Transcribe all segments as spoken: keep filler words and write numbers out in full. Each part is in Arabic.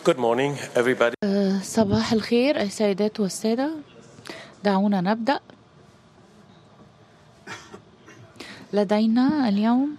Good morning, everybody. آه، صباح الخير السيدات والسادة. دعونا نبدأ. لدينا اليوم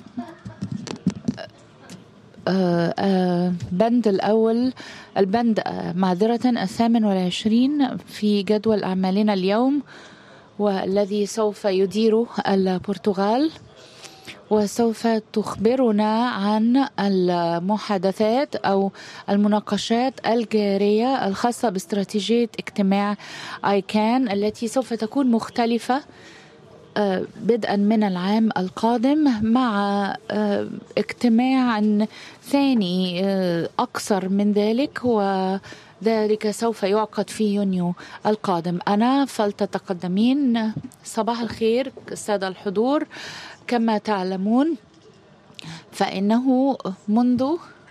آه، آه، بند الأول البند آه، معذرة الثامن والعشرين في جدول أعمالنا اليوم، والذي سوف يديره البرتغال، وسوف تخبرنا عن المحادثات أو المناقشات الجارية الخاصة باستراتيجية اجتماع آيكان التي سوف تكون مختلفة بدءا من العام القادم، مع اجتماع ثاني أكثر من ذلك، وذلك سوف يعقد في يونيو القادم. أنا فلتتقدمين. صباح الخير السادة الحضور. كما تعلمون فإنه منذ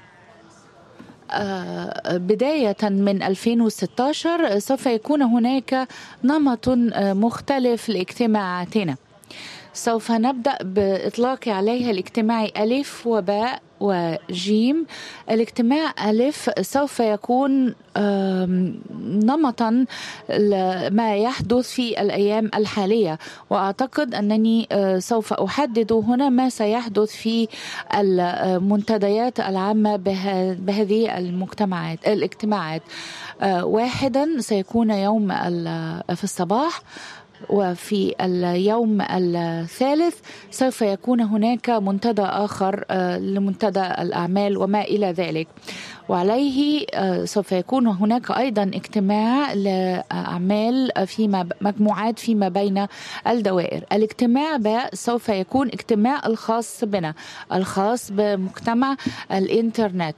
بداية من ألفين وستة عشر سوف يكون هناك نمط مختلف لاجتماعاتنا. سوف نبدأ بإطلاق عليها الاجتماع ألف وباء وجيم. الاجتماع ألف سوف يكون نمطا ما يحدث في الأيام الحالية، وأعتقد أنني سوف أحدد هنا ما سيحدث في المنتديات العامة بهذه المجتمعات الاجتماعات. واحدا سيكون يوم في الصباح، وفي اليوم الثالث سوف يكون هناك منتدى آخر لمنتدى الأعمال وما إلى ذلك. وعليه سوف يكون هناك أيضا اجتماع لأعمال في مجموعات فيما بين الدوائر. الاجتماع باء سوف يكون اجتماع الخاص بنا، الخاص بمجتمع الإنترنت،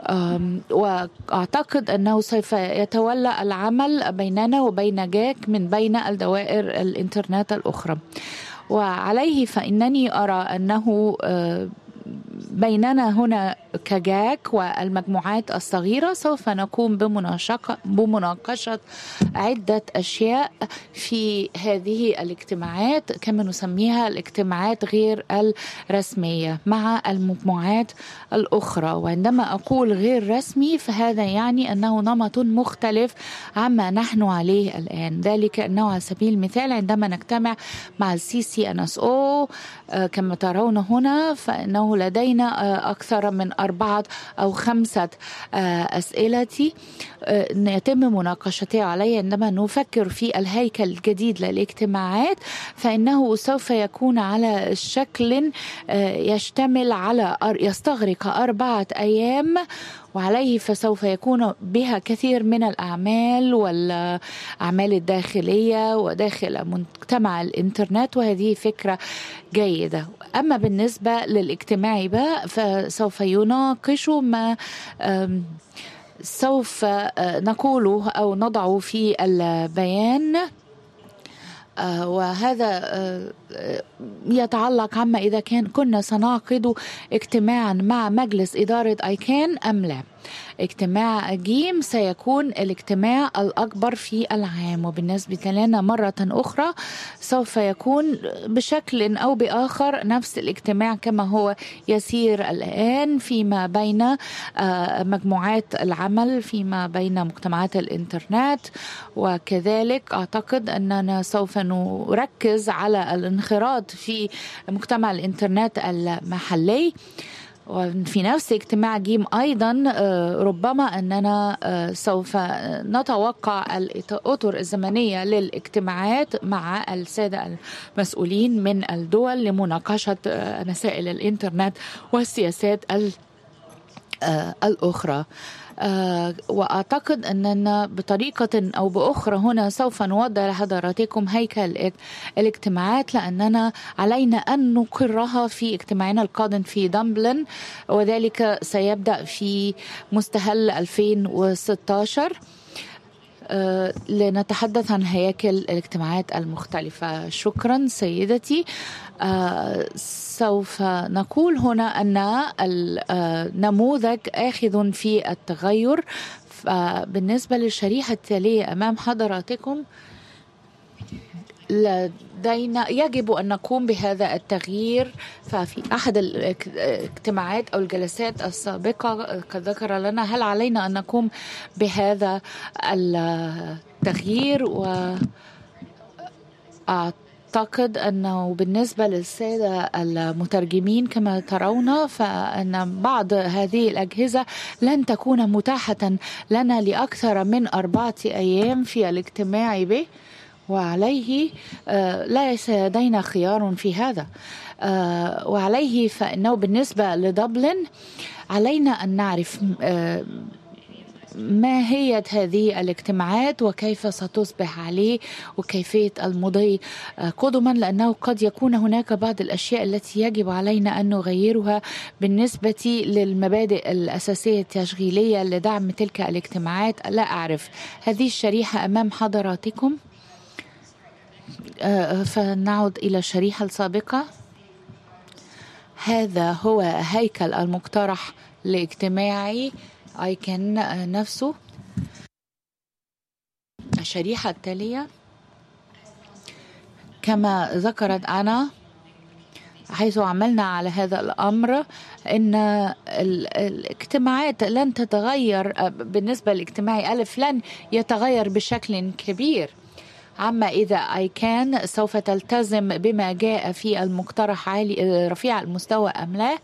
وأعتقد أنه سوف يتولى العمل بيننا وبين جاك من بين الدوائر الإنترنت الأخرى. وعليه فإنني أرى أنه بيننا هنا كجاك والمجموعات الصغيرة سوف نقوم بمناقشة عدة أشياء في هذه الاجتماعات، كما نسميها الاجتماعات غير الرسمية مع المجموعات الأخرى. وعندما أقول غير رسمي فهذا يعني أنه نمط مختلف عما نحن عليه الآن. ذلك أنه على سبيل المثال عندما نجتمع مع السي سي إن إس أو كما ترون هنا، فإنه لدينا أكثر من أربعة أو خمسة أسئلة يتم مناقشتها عليه. عندما نفكر في الهيكل الجديد للاجتماعات فإنه سوف يكون على شكل يشتمل على يستغرق أربعة أيام، وعليه فسوف يكون بها كثير من الأعمال والأعمال الداخلية وداخل مجتمع الإنترنت، وهذه فكرة جيدة. أما بالنسبة للاجتماع باء فسوف يناقش ما سوف نقوله أو نضعه في البيان، وهذا يتعلق عما إذا كان كنا سنعقد اجتماعا مع مجلس إدارة آيكان أم لا. اجتماع جيم سيكون الاجتماع الأكبر في العام، وبالنسبة لنا مرة أخرى سوف يكون بشكل أو بآخر نفس الاجتماع كما هو يسير الآن فيما بين مجموعات العمل فيما بين مجتمعات الإنترنت. وكذلك أعتقد أننا سوف نركز على الانخراط في مجتمع الإنترنت المحلي. وفي نفس اجتماع جيم أيضا ربما أننا سوف نتوقع الأطر الزمنية للاجتماعات مع السادة المسؤولين من الدول لمناقشة مسائل الإنترنت والسياسات الأخرى. أه وأعتقد أننا بطريقة أو بأخرى هنا سوف نوضح لحضراتكم هيكل الاجتماعات، لأننا علينا أن نقرها في اجتماعنا القادم في دبلن، وذلك سيبدأ في مستهل ألفين وستة عشر أه لنتحدث عن هياكل الاجتماعات المختلفة. شكرا سيدتي. آه سوف نقول هنا أن النموذج آخذ في التغير. بالنسبة للشريحة التالية أمام حضراتكم لدينا يجب أن نقوم بهذا التغيير. ففي أحد الاجتماعات أو الجلسات السابقة قد ذكر لنا هل علينا أن نقوم بهذا التغيير، وأعتقد أنه بالنسبة للسادة المترجمين كما ترون فإن بعض هذه الأجهزة لن تكون متاحة لنا لأكثر من أربعة أيام في الاجتماع به، وعليه ليس لدينا خيار في هذا. وعليه فإنه بالنسبة لدبلن علينا أن نعرف ما هي هذه الاجتماعات وكيف ستصبح عليه وكيفية المضي قدما، لأنه قد يكون هناك بعض الأشياء التي يجب علينا أن نغيرها بالنسبة للمبادئ الأساسية التشغيلية لدعم تلك الاجتماعات. لا أعرف. هذه الشريحة أمام حضراتكم. فنعود إلى الشريحة السابقة. هذا هو هيكل المقترح لاجتماعي ايكن نفسه. الشريحة التالية كما ذكرت أنا حيث عملنا على هذا الأمر إن الاجتماعات لن تتغير. بالنسبة للاجتماعي ألف لن يتغير بشكل كبير، عما إذا ايكان سوف تلتزم بما جاء في المقترح عالي رفيع المستوى أم لا.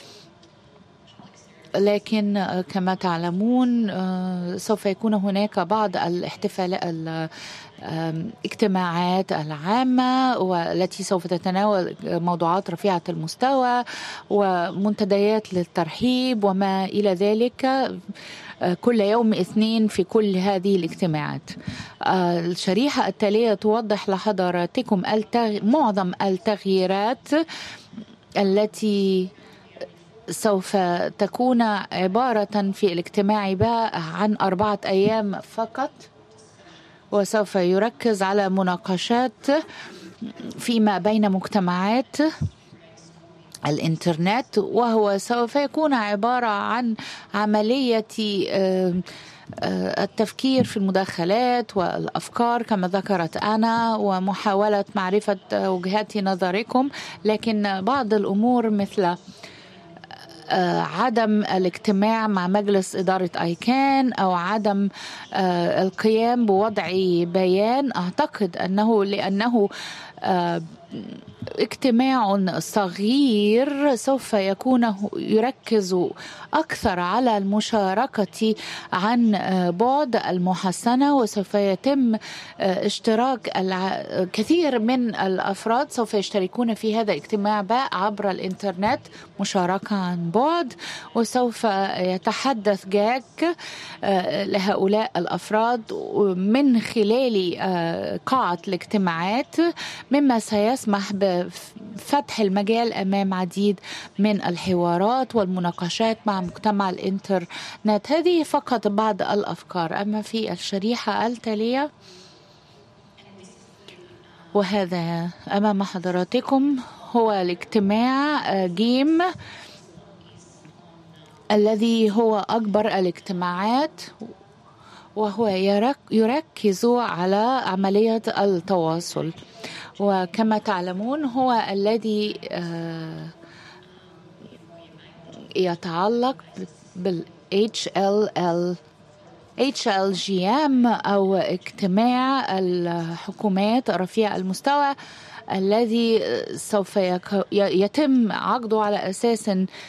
لكن كما تعلمون سوف يكون هناك بعض الاحتفالات الاجتماعات العامة والتي سوف تتناول موضوعات رفيعة المستوى ومنتديات للترحيب وما إلى ذلك كل يوم اثنين في كل هذه الاجتماعات. الشريحة التالية توضح لحضراتكم معظم التغييرات التي سوف تكون عبارة في الاجتماع بقى عن أربعة أيام فقط، وسوف يركز على مناقشات فيما بين مجتمعات الإنترنت، وهو سوف يكون عبارة عن عملية التفكير في المداخلات والأفكار كما ذكرت أنا ومحاولة معرفة وجهات نظركم. لكن بعض الأمور مثل عدم الاجتماع مع مجلس إدارة ايكان أو عدم القيام بوضع بيان، أعتقد أنه لأنه اجتماع صغير سوف يكون يركز أكثر على المشاركة عن بعد المحسنة، وسوف يتم اشتراك كثير من الأفراد سوف يشتركون في هذا الاجتماع عبر الإنترنت مشاركة عن بعد، وسوف يتحدث جاك لهؤلاء الأفراد من خلال قاعة الاجتماعات، مما سيسمح بفتح المجال أمام عديد من الحوارات والمناقشات مع مجتمع الإنترنت. هذه فقط بعض الأفكار. أما في الشريحة التالية وهذا أمام حضراتكم هو الاجتماع جيم الذي هو أكبر الاجتماعات، وهو يركز على عملية التواصل، وكما تعلمون هو الذي يتعلق بال إتش إل إل إتش إل جي إم أو اجتماع الحكومات رفيع المستوى الذي سوف يتم عقده على أساس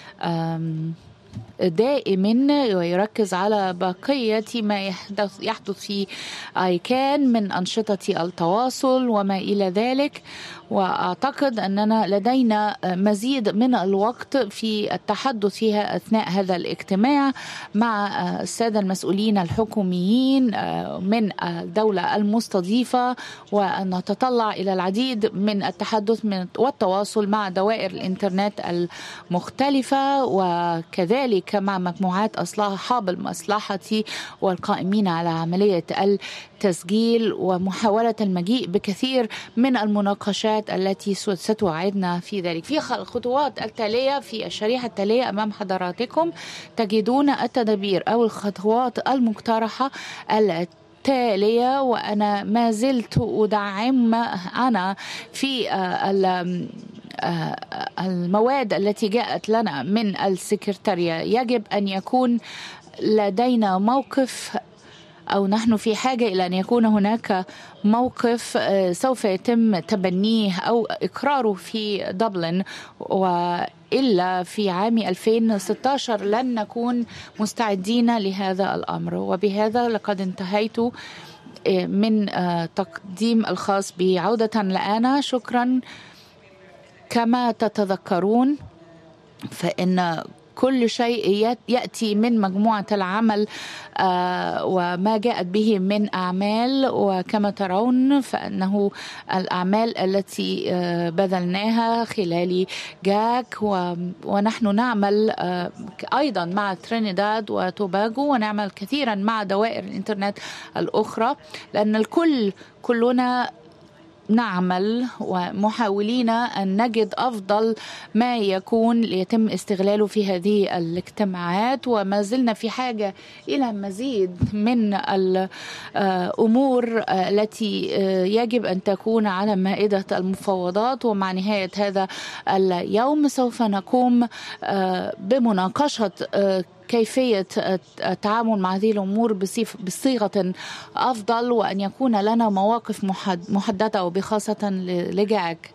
دائم ويركز على بقية ما يحدث, يحدث في ايكان من أنشطة التواصل وما إلى ذلك. وأعتقد أننا لدينا مزيد من الوقت في التحدث فيها أثناء هذا الاجتماع مع السادة المسؤولين الحكوميين من الدولة المستضيفة، وأن نتطلع إلى العديد من التحدث من والتواصل مع دوائر الإنترنت المختلفة، وكذلك مع مجموعات أصحاب المصلحة والقائمين على عملية التسجيل، ومحاولة المجيء بكثير من المناقشات التي ستوعدنا في ذلك. في الخطوات التالية في الشريحة التالية أمام حضراتكم تجدون التدابير أو الخطوات المقترحة التالية، وأنا ما زلت أدعم أنا في المواد التي جاءت لنا من السكرتارية. يجب أن يكون لدينا موقف، أو نحن في حاجة إلى أن يكون هناك موقف سوف يتم تبنيه أو إقراره في دبلن، وإلا في عام ألفين وستة عشر لن نكون مستعدين لهذا الأمر. وبهذا لقد انتهيت من تقديم الخاص بعودة لأنا. شكرا. كما تتذكرون فإن كل شيء يأتي من مجموعة العمل وما جاءت به من أعمال، وكما ترون فإنه الأعمال التي بذلناها خلال جاك، ونحن نعمل أيضا مع ترينيداد وتوباغو، ونعمل كثيرا مع دوائر الإنترنت الأخرى، لأن الكل كلنا نعمل ومحاولين أن نجد أفضل ما يكون ليتم استغلاله في هذه الاجتماعات. وما زلنا في حاجة إلى مزيد من الأمور التي يجب أن تكون على مائدة المفاوضات. ومع نهاية هذا اليوم سوف نقوم بمناقشة كيفية التعامل مع هذه الأمور بصيغة أفضل، وأن يكون لنا مواقف محددة وبخاصة لجاك.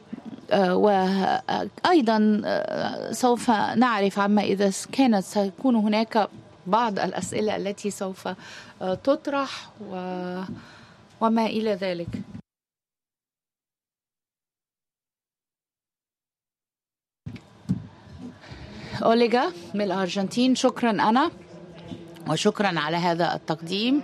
وأيضا سوف نعرف عما إذا كانت سيكون هناك بعض الأسئلة التي سوف تطرح وما إلى ذلك. أوليغا من الأرجنتين. شكرا أنا، وشكرا على هذا التقديم.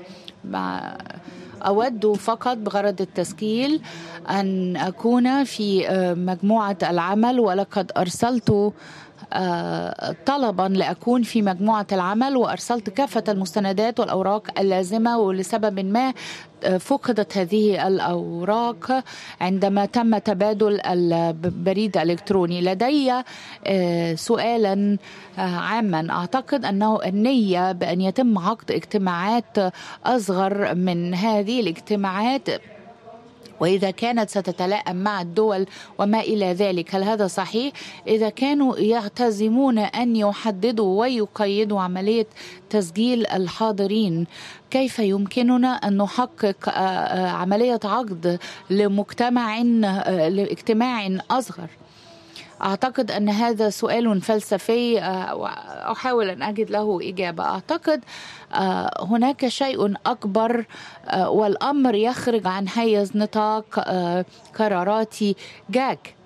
أود فقط بغرض التسجيل أن أكون في مجموعة العمل، ولقد أرسلت طلبا لأكون في مجموعة العمل، وأرسلت كافة المستندات والأوراق اللازمة، ولسبب ما فقدت هذه الأوراق عندما تم تبادل البريد الإلكتروني. لدي سؤالا عاما. أعتقد أنه النية بأن يتم عقد اجتماعات أصغر من هذه الاجتماعات، وإذا كانت ستتلائم مع الدول وما إلى ذلك. هل هذا صحيح؟ إذا كانوا يعتزمون أن يحددوا ويقيدوا عملية تسجيل الحاضرين، كيف يمكننا أن نحقق عملية عقد لمجتمع لاجتماع أصغر؟ أعتقد أن هذا سؤال فلسفي، أحاول أن أجد له إجابة. أعتقد هناك شيء أكبر، والأمر يخرج عن حيز نطاق قرارات جاك.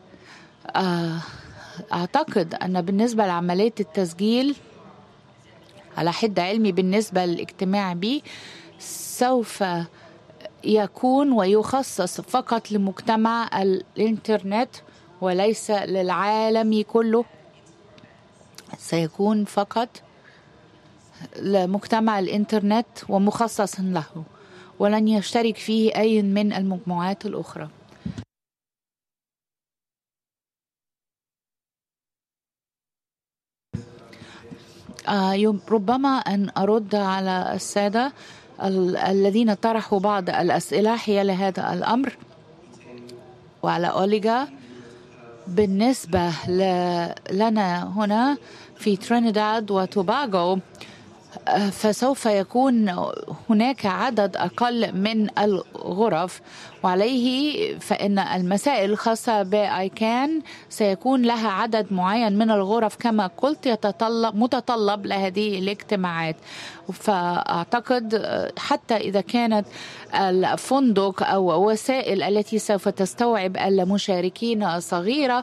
أعتقد أن بالنسبة لعملية التسجيل على حد علمي بالنسبة للاجتماع بي سوف يكون ويخصص فقط لمجتمع الإنترنت وليس للعالم كله. سيكون فقط لمجتمع الإنترنت ومخصص له، ولن يشترك فيه أي من المجموعات الأخرى. آه ربما أن أرد على السادة الذين طرحوا بعض الأسئلة حيال هذا الأمر، وعلى أوليغا. بالنسبة لنا هنا في ترينيداد وتوباغو فسوف يكون هناك عدد أقل من الغرف، وعليه فإن المسائل الخاصة بآيكان سيكون لها عدد معين من الغرف كما قلت يتطلب متطلب لهذه الاجتماعات. فأعتقد حتى إذا كانت الفندق أو وسائل التي سوف تستوعب المشاركين صغيرة،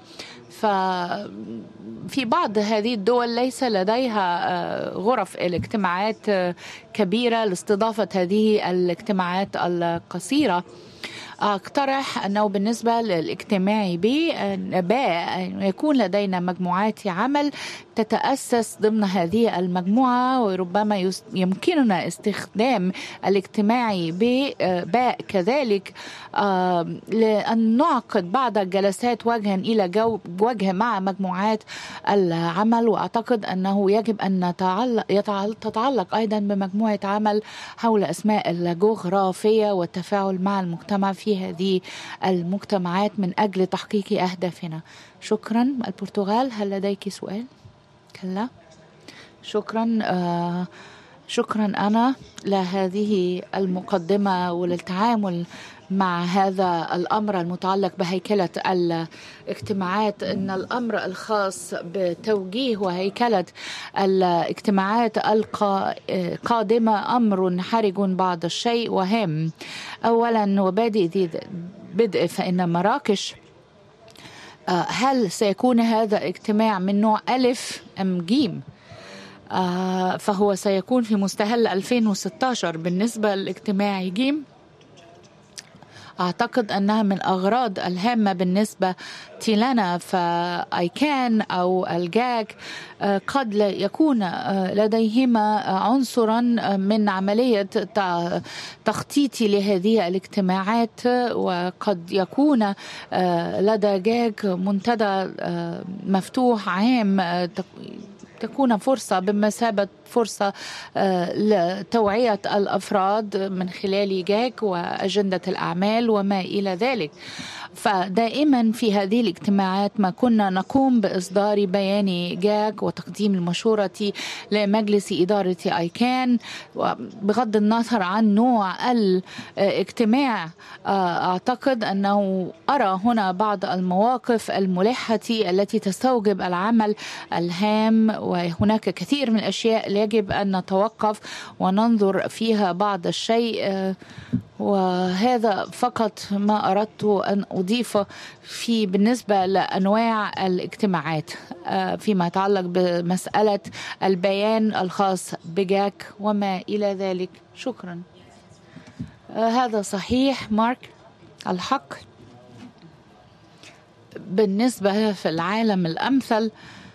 ففي بعض هذه الدول ليس لديها غرف الاجتماعات كبيرة لاستضافة هذه الاجتماعات القصيرة. أقترح أنه بالنسبة للاجتماعي ب يكون لدينا مجموعات عمل تتأسس ضمن هذه المجموعة، وربما يمكننا استخدام الاجتماعي باء كذلك لأن نعقد بعض الجلسات وجها إلى وجه مع مجموعات العمل. وأعتقد أنه يجب أن تتعلق أيضا بمجموعة عمل حول أسماء الجغرافية والتفاعل مع المجتمع في هذه المجتمعات من أجل تحقيق أهدافنا. شكرا. البرتغال، هل لديك سؤال؟ كلا. شكرا. آه شكرا أنا لهذه المقدمة وللتعامل مع هذا الأمر المتعلق بهيكلة الاجتماعات. إن الأمر الخاص بتوجيه وهيكلة الاجتماعات القادمة أمر حرج بعض الشيء وهام. أولا وبادئ ذي بدء فإن مراكش، هل سيكون هذا اجتماع من نوع ألف أم جيم؟ آه فهو سيكون في مستهل ألفين وستة عشر. بالنسبة للاجتماع جيم، أعتقد أنها من الأغراض الهامة بالنسبة لنا، فأيكان أو الجاك قد يكون لديهما عنصرا من عملية تخطيط لهذه الاجتماعات، وقد يكون لدى جاك منتدى مفتوح عام تكون فرصة بمثابة فرصة لتوعية الأفراد من خلال جاك وأجندة الأعمال وما إلى ذلك. فدائما في هذه الاجتماعات ما كنا نقوم بإصدار بيان جاك وتقديم المشورة لمجلس إدارة أيكان بغض النظر عن نوع الاجتماع. أعتقد أنه أرى هنا بعض المواقف الملحة التي تستوجب العمل الهام، وهناك كثير من الأشياء يجب أن نتوقف وننظر فيها بعض الشيء. وهذا فقط ما أردت أن أضيفه في بالنسبة لأنواع الاجتماعات فيما يتعلق بمسألة البيان الخاص بجاك وما إلى ذلك. شكرا. هذا صحيح مارك، الحق. بالنسبة في العالم الأمثل،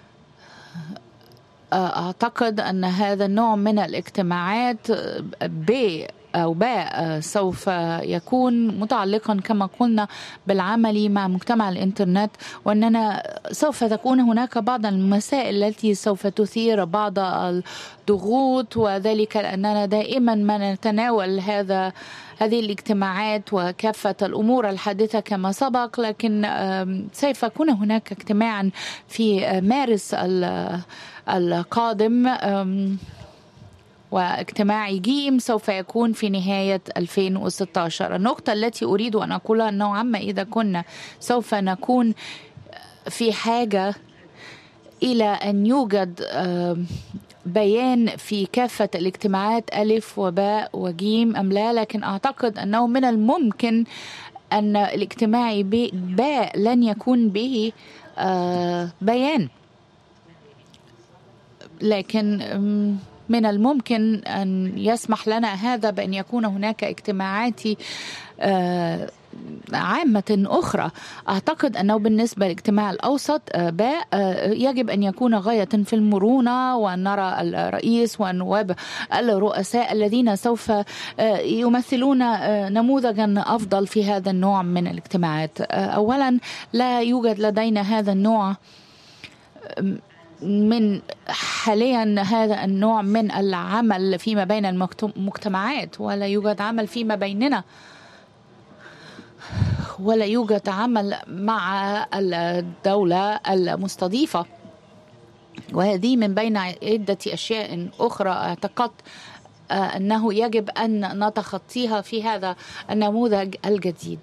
أعتقد أن هذا النوع من الاجتماعات ب أو باء سوف يكون متعلقا كما قلنا بالعمل مع مجتمع الإنترنت، وأننا سوف تكون هناك بعض المسائل التي سوف تثير بعض الضغوط، وذلك لأننا دائما ما نتناول هذا هذه الاجتماعات وكافة الأمور الحادثة كما سبق. لكن سوف يكون هناك اجتماعا في مارس القادم، واجتماع جيم سوف يكون في نهاية ألفين وستة عشر. النقطة التي أريد أن أقولها أنه عما إذا كنا سوف نكون في حاجة إلى أن يوجد بيان في كافة الاجتماعات ألف وباء وجيم أم لا، لكن أعتقد أنه من الممكن أن الاجتماع باء لن يكون به بيان، لكن من الممكن أن يسمح لنا هذا بأن يكون هناك اجتماعات عامة أخرى. أعتقد أنه بالنسبة للاجتماع الأوسط باء يجب أن يكون غاية في المرونة، وأن نرى الرئيس والنواب الرؤساء الذين سوف يمثلون نموذجا أفضل في هذا النوع من الاجتماعات. أولا، لا يوجد لدينا هذا النوع من حاليا هذا النوع من العمل فيما بين المجتمعات، ولا يوجد عمل فيما بيننا، ولا يوجد عمل مع الدولة المستضيفة. وهذه من بين عدة أشياء أخرى اعتقدت أنه يجب أن نتخطيها في هذا النموذج الجديد.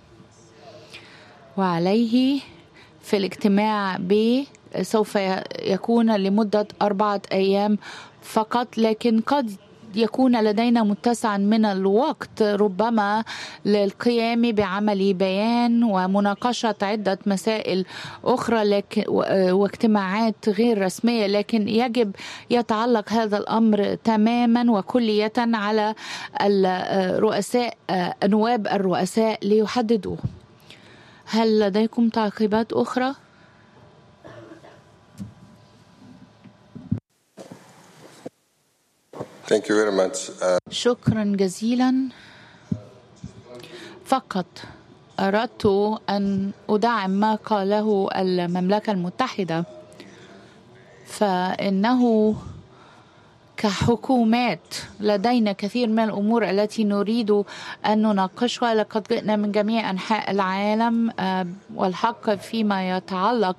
وعليه في الاجتماع ب سوف يكون لمدة أربعة أيام فقط، لكن قد يكون لدينا متسعا من الوقت ربما للقيام بعمل بيان ومناقشة عدة مسائل أخرى لكن واجتماعات غير رسمية، لكن يجب يتعلق هذا الأمر تماما وكلية على الرؤساء نواب الرؤساء ليحددوه. هل لديكم تعقيبات أخرى؟ Thank you very much. Uh... شكرا جزيلا. فقط أردت أن أدعم ما قاله المملكة المتحدة، فإنه كحكومات لدينا كثير من الأمور التي نريد أن نناقشها. لقد جئنا من جميع أنحاء العالم، والحق فيما يتعلق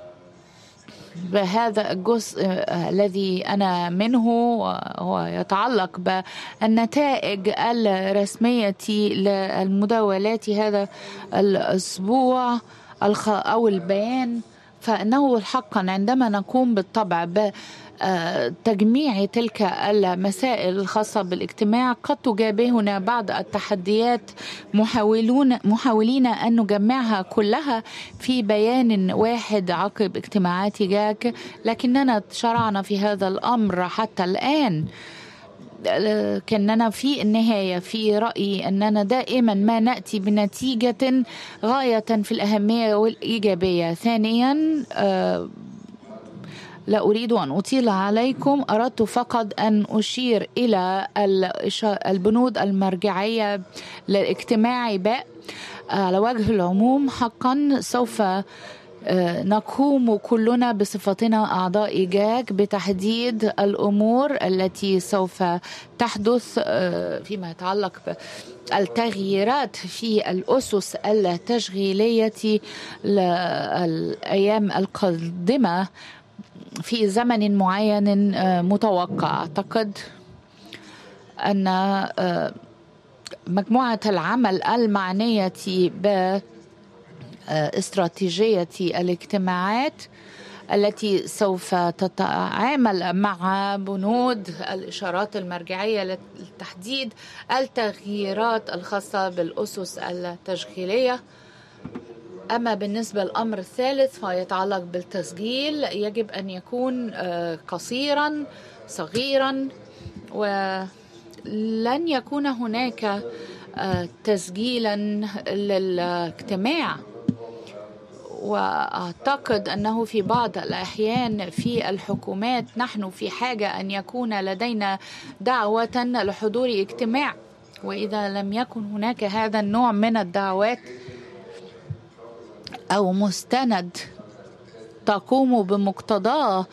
بهذا الجزء الذي أنا منه هو يتعلق بالنتائج الرسمية للمداولات هذا الأسبوع أو البيان. فإنه حقا عندما نقوم بالطبع بتجميع تلك المسائل الخاصة بالاجتماع قد تجابهنا بعض التحديات، محاولون محاولين أن نجمعها كلها في بيان واحد عقب اجتماعات جاك، لكننا شرعنا في هذا الأمر حتى الآن. لكننا في النهاية في رأيي أننا دائما ما نأتي بنتيجة غاية في الأهمية والإيجابية. ثانيا، لا أريد أن أطيل عليكم، أردت فقط أن أشير إلى البنود المرجعية للاجتماع باء. على وجه العموم حقا سوف نقوم كلنا بصفتنا أعضاء جاك بتحديد الأمور التي سوف تحدث فيما يتعلق بالتغييرات في الأسس التشغيلية للأيام القادمة في زمن معين متوقع. أعتقد أن مجموعة العمل المعنية ب استراتيجية الاجتماعات التي سوف تتعامل مع بنود الإشارات المرجعية لتحديد التغييرات الخاصة بالأسس التشغيلية. أما بالنسبة للأمر الثالث فيتعلق بالتسجيل، يجب أن يكون قصيرا صغيرا، ولن يكون هناك تسجيلا للاجتماع. وأعتقد أنه في بعض الأحيان في الحكومات نحن في حاجة أن يكون لدينا دعوة لحضور اجتماع، وإذا لم يكن هناك هذا النوع من الدعوات أو مستند تقوم بمقتضاه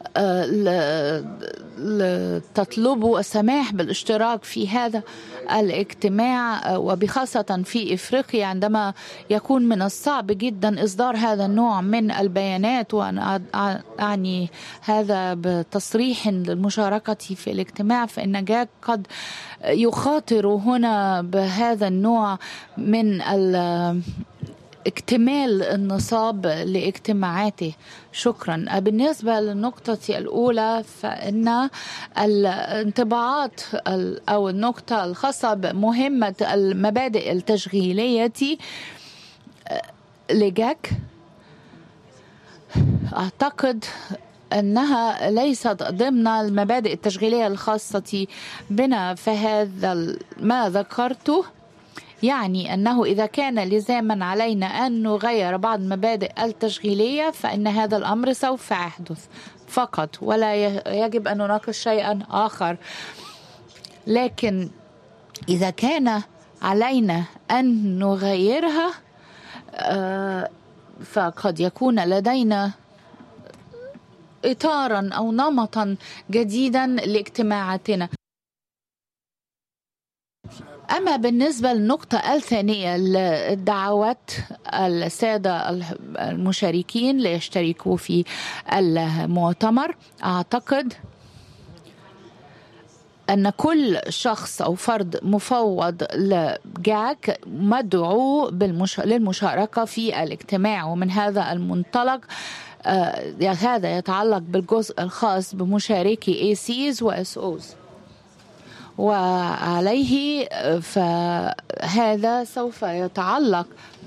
تطلب السماح بالاشتراك في هذا الاجتماع، وبخاصة في إفريقيا عندما يكون من الصعب جدا إصدار هذا النوع من البيانات، وأنا أعني هذا بتصريح للمشاركة في الاجتماع، فإن جاك قد يخاطر هنا بهذا النوع من اكتمال النصاب لاجتماعاته. شكرا. بالنسبة للنقطة الأولى فإن الانطباعات أو النقطة الخاصة بمهمة المبادئ التشغيلية لجاك، أعتقد أنها ليست ضمن المبادئ التشغيلية الخاصة بنا. فهذا ما ذكرته يعني أنه إذا كان لزاما علينا أن نغير بعض المبادئ التشغيلية فإن هذا الأمر سوف يحدث فقط، ولا يجب أن نناقش شيئا آخر. لكن إذا كان علينا أن نغيرها فقد يكون لدينا إطارا أو نمطا جديدا لاجتماعاتنا. أما بالنسبة للنقطة الثانية للدعوات السادة المشاركين ليشتركوا في المؤتمر، أعتقد أن كل شخص أو فرد مفوض لجاك مدعو بالمش... للمشاركة في الاجتماع، ومن هذا المنطلق آه هذا يتعلق بالجزء الخاص بمشاركي إيه سيز و إس أوز. وعليه فهذا سوف يتعلق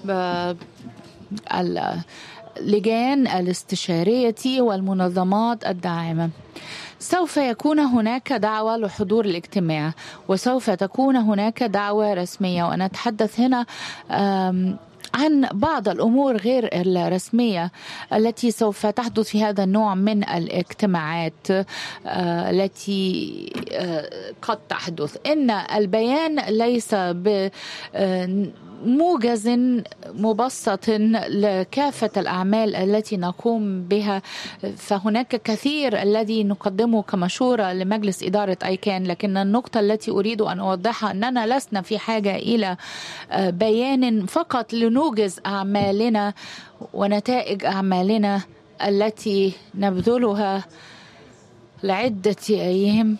باللجان الاستشارية والمنظمات الداعمة. سوف يكون هناك دعوة لحضور الاجتماع، وسوف تكون هناك دعوة رسمية، وأنا أتحدث هنا عن بعض الأمور غير الرسمية التي سوف تحدث في هذا النوع من الاجتماعات التي قد تحدث. إن البيان ليس بموجز مبسط لكافة الأعمال التي نقوم بها، فهناك كثير الذي نقدمه كمشورة لمجلس إدارة آيكان، لكن النقطة التي أريد أن أوضحها أننا لسنا في حاجة إلى بيان فقط لنوجز أعمالنا ونتائج أعمالنا التي نبذلها لعدة أيام.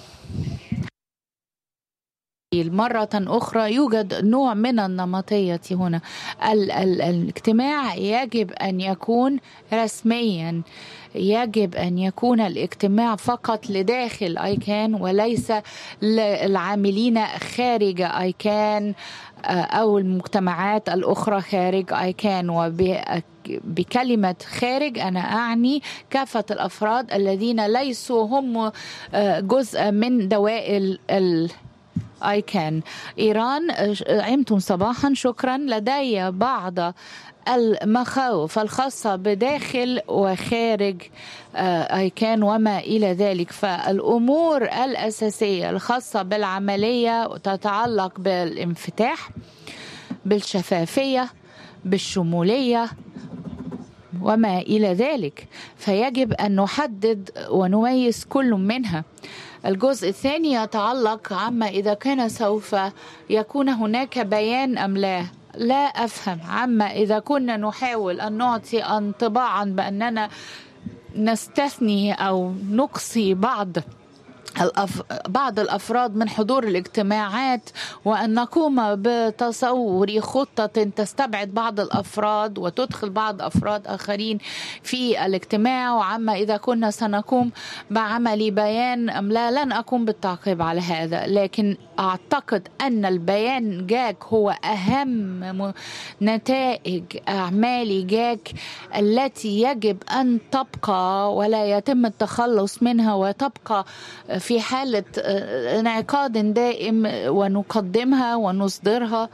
مرة أخرى يوجد نوع من النمطية هنا. ال- ال- الاجتماع يجب أن يكون رسميا، يجب أن يكون الاجتماع فقط لداخل آيكان وليس للعاملين خارج آيكان أو المجتمعات الأخرى خارج آيكان. وبكلمة خارج أنا أعني كافة الأفراد الذين ليسوا هم جزء من دوائر ال آيكان. إيران، عمتم صباحا، شكرا. لدي بعض المخاوف الخاصة بداخل وخارج آيكان وما إلى ذلك. فالأمور الأساسية الخاصة بالعملية تتعلق بالانفتاح، بالشفافية، بالشمولية وما إلى ذلك، فيجب أن نحدد ونميز كل منها. الجزء الثاني يتعلق عما إذا كان سوف يكون هناك بيان أم لا. لا أفهم عما إذا كنا نحاول أن نعطي انطباعا بأننا نستثني أو نقصي بعض الأف... بعض الأفراد من حضور الاجتماعات، وأن نقوم بتصور خطة تستبعد بعض الأفراد وتدخل بعض أفراد آخرين في الاجتماع. وعما إذا كنا سنقوم بعمل بيان أم لا، لن أقوم بالتعقيب على هذا، لكن أعتقد أن البيان جاك هو أهم نتائج أعمال جاك التي يجب أن تبقى ولا يتم التخلص منها، وتبقى في حالة انعقاد دائم ونقدمها ونصدرها.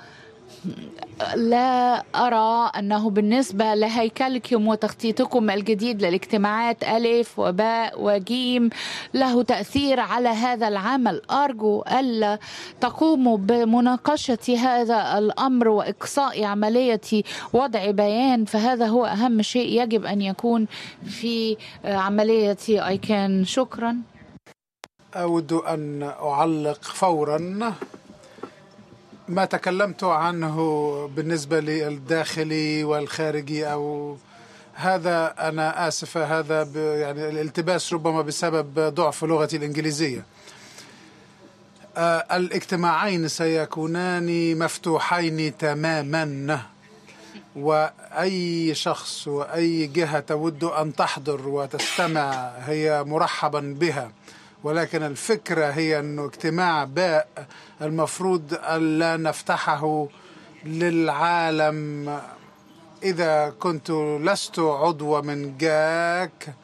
لا أرى أنه بالنسبة لهيكلكم وتخطيطكم الجديد للاجتماعات ألف وباء وجيم له تأثير على هذا العمل. أرجو ألا تقوموا بمناقشة هذا الأمر وإقصاء عملية وضع بيان، فهذا هو أهم شيء يجب أن يكون في عملية آيكان. شكرا. أود أن أعلق فورا ما تكلمت عنه بالنسبة للداخلي والخارجي، أو هذا أنا آسف، هذا يعني الالتباس ربما بسبب ضعف لغتي الإنجليزية. آه الاجتماعين سيكونان مفتوحين تماما، وأي شخص وأي جهة تود أن تحضر وتستمع هي مرحبا بها. ولكن الفكرة هي أنه اجتماع باء المفروض ألا نفتحه للعالم. إذا كنت لست عضو من جاك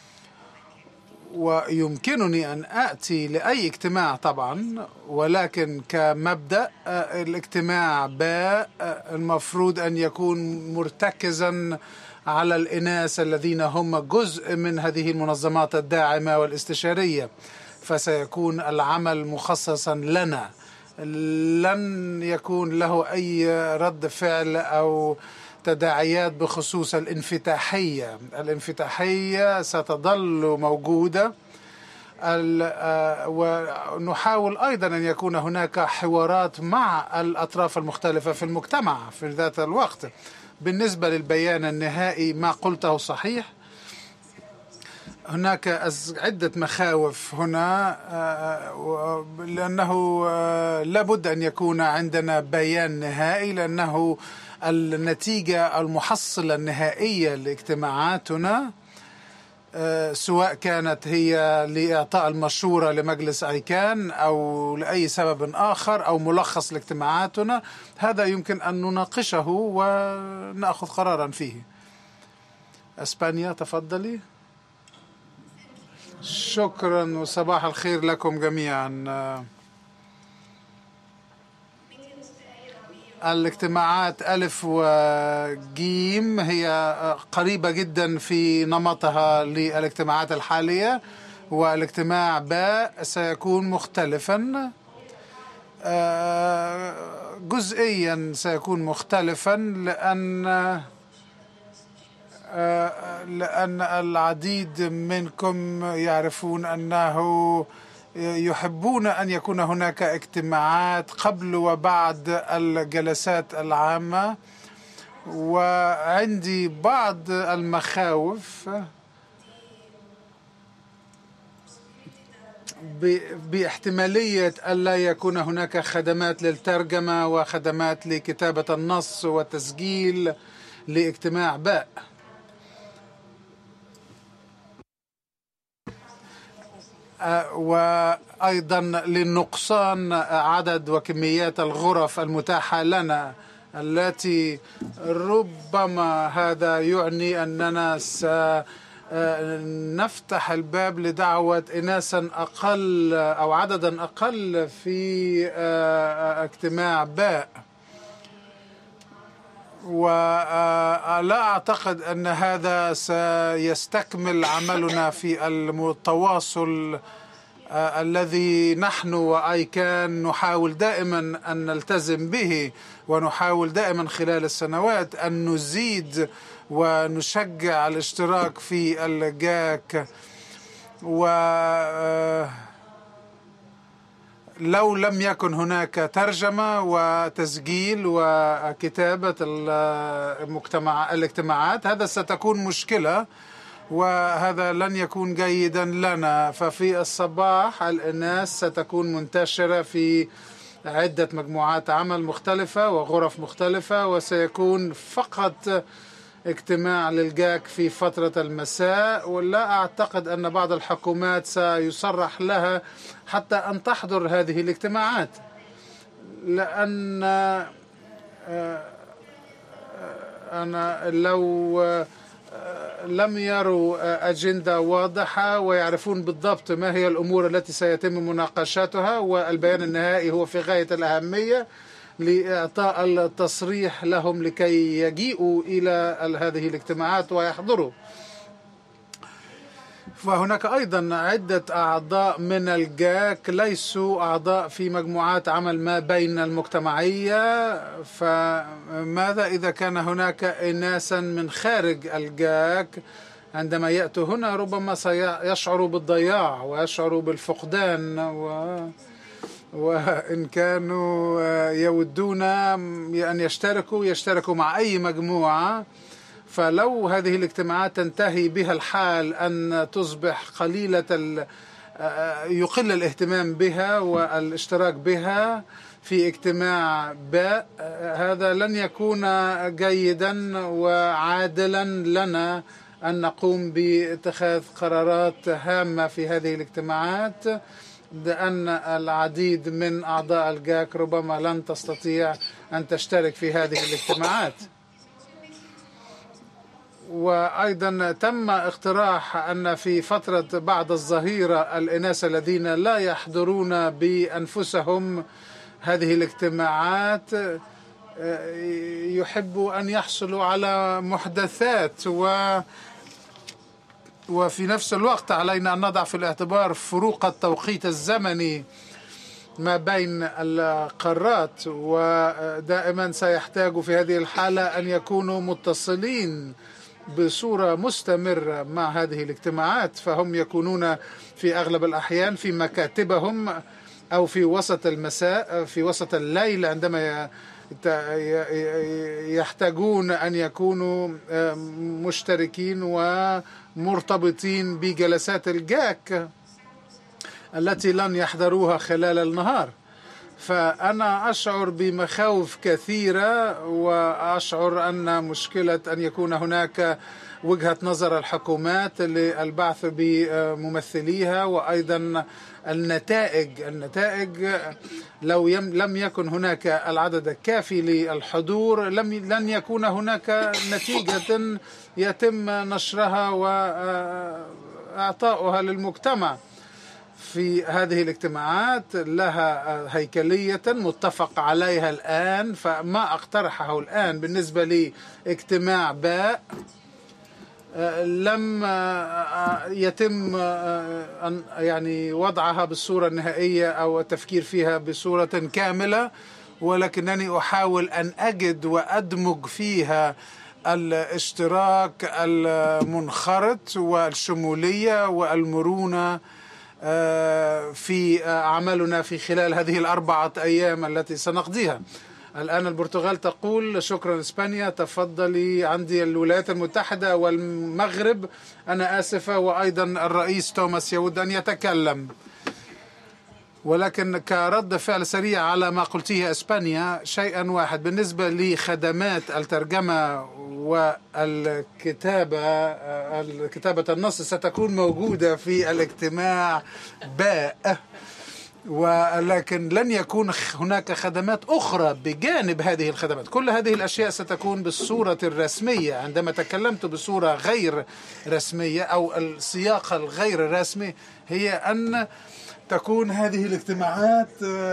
ويمكنني أن آتي لأي اجتماع طبعا، ولكن كمبدأ الاجتماع باء المفروض أن يكون مرتكزا على الإناس الذين هم جزء من هذه المنظمات الداعمة والاستشارية، فسيكون العمل مخصصا لنا، لن يكون له أي رد فعل أو تداعيات بخصوص الانفتاحية. الانفتاحية ستظل موجودة، ونحاول أيضا أن يكون هناك حوارات مع الأطراف المختلفة في المجتمع في ذات الوقت. بالنسبة للبيان النهائي ما قلته صحيح، هناك عدة مخاوف هنا، لأنه لابد أن يكون عندنا بيان نهائي، لأنه النتيجة المحصلة النهائية لاجتماعاتنا سواء كانت هي لإعطاء المشورة لمجلس أيكان أو لأي سبب آخر أو ملخص لاجتماعاتنا، هذا يمكن أن نناقشه ونأخذ قرارا فيه. أسبانيا تفضلي. شكرا وصباح الخير لكم جميعا. الاجتماعات ألف وجيم هي قريبة جدا في نمطها للاجتماعات الحالية، والاجتماع باء سيكون مختلفا جزئيا، سيكون مختلفا لأن لأن العديد منكم يعرفون أنه يحبون أن يكون هناك اجتماعات قبل وبعد الجلسات العامة، وعندي بعض المخاوف باحتمالية ألا يكون هناك خدمات للترجمة وخدمات لكتابة النص وتسجيل لاجتماع باء. وأيضا للنقصان عدد وكميات الغرف المتاحة لنا، التي ربما هذا يعني أننا سنفتح الباب لدعوة إناسا أقل أو عددا أقل في اجتماع باء. ولا أعتقد أن هذا سيستكمل عملنا في التواصل الذي نحن وأيكان نحاول دائما أن نلتزم به، ونحاول دائما خلال السنوات أن نزيد ونشجع الاشتراك في الجاك. و لو لم يكن هناك ترجمة وتسجيل وكتابة المجتمع الاجتماعات، هذا ستكون مشكلة وهذا لن يكون جيدا لنا. ففي الصباح الناس ستكون منتشرة في عدة مجموعات عمل مختلفة وغرف مختلفة، وسيكون فقط اجتماع للجاك في فترة المساء. ولا أعتقد أن بعض الحكومات سيصرح لها حتى أن تحضر هذه الاجتماعات، لأن أنا لو لم يروا أجندة واضحة ويعرفون بالضبط ما هي الأمور التي سيتم مناقشتها، والبيان النهائي هو في غاية الأهمية لإعطاء التصريح لهم لكي يجيئوا إلى هذه الاجتماعات ويحضروا. فهناك أيضا عدة أعضاء من الجاك ليسوا أعضاء في مجموعات عمل ما بين المجتمعية، فماذا إذا كان هناك إناسا من خارج الجاك عندما يأتوا هنا ربما سيشعروا بالضياع ويشعروا بالفقدان، و وإن كانوا يودون أن يشتركوا يشتركوا مع أي مجموعة. فلو هذه الاجتماعات تنتهي بها الحال أن تصبح قليلة يقل الاهتمام بها والاشتراك بها في اجتماع باء، هذا لن يكون جيدا وعادلا لنا أن نقوم باتخاذ قرارات هامة في هذه الاجتماعات، لأن العديد من أعضاء الجاك ربما لن تستطيع أن تشترك في هذه الاجتماعات. وأيضا تم اقتراح أن في فترة بعد الظهيرة الإناس الذين لا يحضرون بأنفسهم هذه الاجتماعات يحبوا أن يحصلوا على محدثات، و وفي نفس الوقت علينا أن نضع في الاعتبار فروق التوقيت الزمني ما بين القارات، ودائما سيحتاجوا في هذه الحالة أن يكونوا متصلين بصورة مستمرة مع هذه الاجتماعات، فهم يكونون في أغلب الأحيان في مكاتبهم أو في وسط المساء في وسط الليل عندما يحتاجون أن يكونوا مشتركين ومرتبطين بجلسات الجاك التي لن يحضروها خلال النهار. فأنا أشعر بمخاوف كثيرة، وأشعر أن مشكلة أن يكون هناك وجهة نظر الحكومات للبعث بممثليها، وأيضا النتائج النتائج لو لم يكن هناك العدد الكافي للحضور لم لن يكون هناك نتيجة يتم نشرها وإعطاؤها للمجتمع. في هذه الاجتماعات لها هيكلية متفق عليها الآن، فما أقترحه الآن بالنسبة لاجتماع باء لم يتم يعني وضعها بالصورة النهائية أو التفكير فيها بصورة كاملة، ولكنني أحاول أن أجد وأدمج فيها الاشتراك المنخرط والشمولية والمرونة في عملنا في خلال هذه الأربعة أيام التي سنقضيها. الآن البرتغال تقول شكرا إسبانيا، تفضلي. عندي الولايات المتحدة والمغرب، أنا آسفة، وأيضا الرئيس توماس يود أن يتكلم، ولكن كرد فعل سريع على ما قلتيه إسبانيا شيئا واحد بالنسبة لخدمات الترجمة والكتابة. الكتابة النص ستكون موجودة في الاجتماع باء، ولكن لن يكون هناك خدمات أخرى بجانب هذه الخدمات. كل هذه الأشياء ستكون بالصورة الرسمية. عندما تكلمت بصورة غير رسمية أو السياق الغير رسمي هي أن تكون هذه الاجتماعات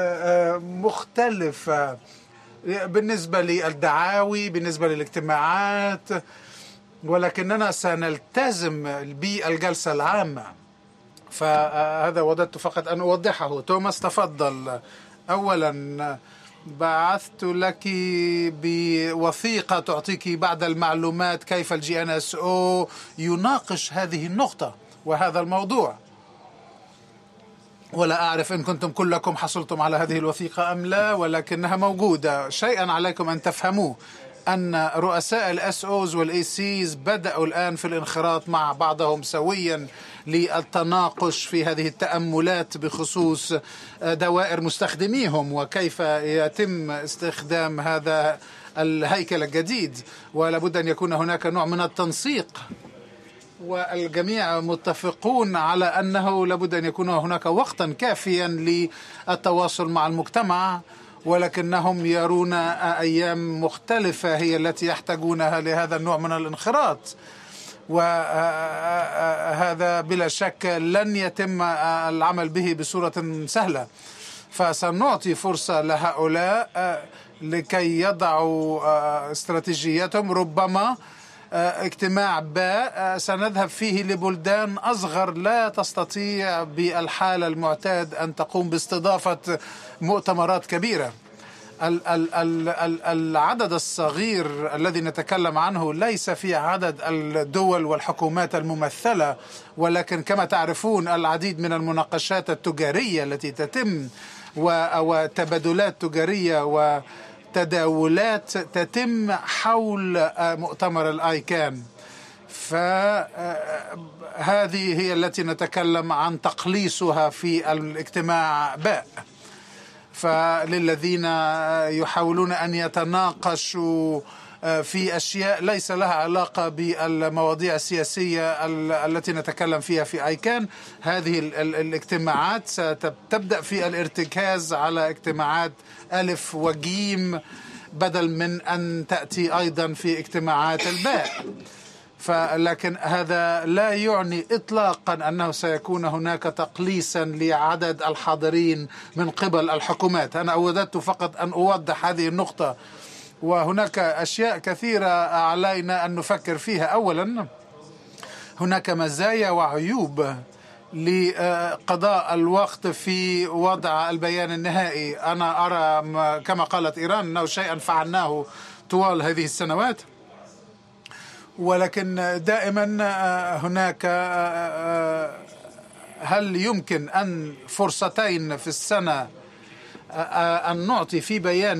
مختلفة بالنسبة للدعاوي، بالنسبة للاجتماعات، ولكننا سنلتزم بالجلسة العامة. فهذا وددت فقط أن أوضحه. توماس تفضل. أولا بعثت لك بوثيقة تعطيك بعض المعلومات كيف الجي ان اس او يناقش هذه النقطة وهذا الموضوع، ولا أعرف إن كنتم كلكم حصلتم على هذه الوثيقة أم لا، ولكنها موجودة. شيئا عليكم أن تفهموه أن رؤساء الاس اوز والاي سيز بدأوا الآن في الانخراط مع بعضهم سويا للتناقش في هذه التأملات بخصوص دوائر مستخدميهم وكيف يتم استخدام هذا الهيكل الجديد، ولابد أن يكون هناك نوع من التنسيق، والجميع متفقون على أنه لابد أن يكون هناك وقتا كافيا للتواصل مع المجتمع، ولكنهم يرون أيام مختلفة هي التي يحتاجونها لهذا النوع من الانخراط، وهذا بلا شك لن يتم العمل به بصورة سهلة. فسنعطي فرصة لهؤلاء لكي يضعوا استراتيجيتهم. ربما اجتماع باء سنذهب فيه لبلدان أصغر لا تستطيع بالحالة المعتاد أن تقوم باستضافة مؤتمرات كبيرة. العدد الصغير الذي نتكلم عنه ليس في عدد الدول والحكومات الممثلة، ولكن كما تعرفون العديد من المناقشات التجارية التي تتم وتبادلات تجارية وتداولات تتم حول مؤتمر الآيكان. فهذه هي التي نتكلم عن تقليصها في الاجتماع باء. فللذين يحاولون أن يتناقشوا في أشياء ليس لها علاقة بالمواضيع السياسية التي نتكلم فيها في آيكان، هذه الاجتماعات ستبدأ في الارتكاز على اجتماعات ألف وجيم بدل من أن تأتي أيضا في اجتماعات الباء. فلكن هذا لا يعني إطلاقا أنه سيكون هناك تقليصا لعدد الحاضرين من قبل الحكومات. أنا أودت فقط أن أوضح هذه النقطة، وهناك أشياء كثيرة علينا أن نفكر فيها. أولا هناك مزايا وعيوب لقضاء الوقت في وضع البيان النهائي. أنا أرى كما قالت إيران أنه شيئا فعلناه طوال هذه السنوات، ولكن دائما هناك هل يمكن أن فرصتين في السنة أن نعطي في بيان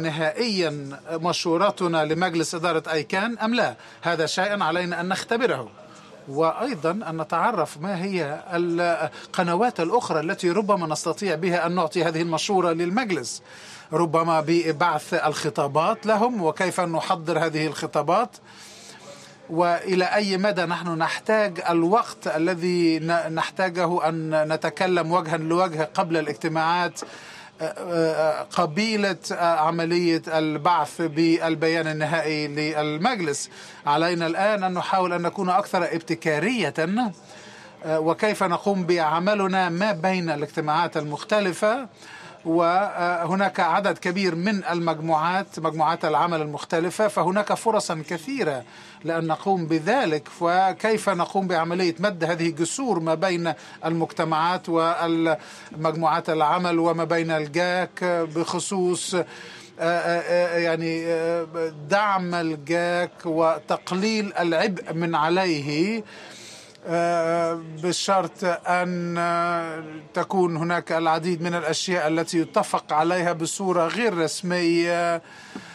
نهائيا مشورتنا لمجلس إدارة آيكان أم لا؟ هذا شيء علينا أن نختبره، وأيضا أن نتعرف ما هي القنوات الأخرى التي ربما نستطيع بها أن نعطي هذه المشورة للمجلس، ربما ببعث الخطابات لهم وكيف نحضر هذه الخطابات، وإلى أي مدى نحن نحتاج الوقت الذي نحتاجه أن نتكلم وجها لوجه قبل الاجتماعات قبيلة عملية البعث بالبيان النهائي للمجلس. علينا الآن أن نحاول أن نكون أكثر ابتكارية، وكيف نقوم بعملنا ما بين الاجتماعات المختلفة. وهناك عدد كبير من المجموعات، مجموعات العمل المختلفة، فهناك فرصا كثيرة لأن نقوم بذلك. وكيف نقوم بعملية مد هذه الجسور ما بين المجتمعات والمجموعات العمل وما بين الجاك بخصوص يعني دعم الجاك وتقليل العبء من عليه، بالشرط أن تكون هناك العديد من الأشياء التي يتفق عليها بصورة غير رسمية.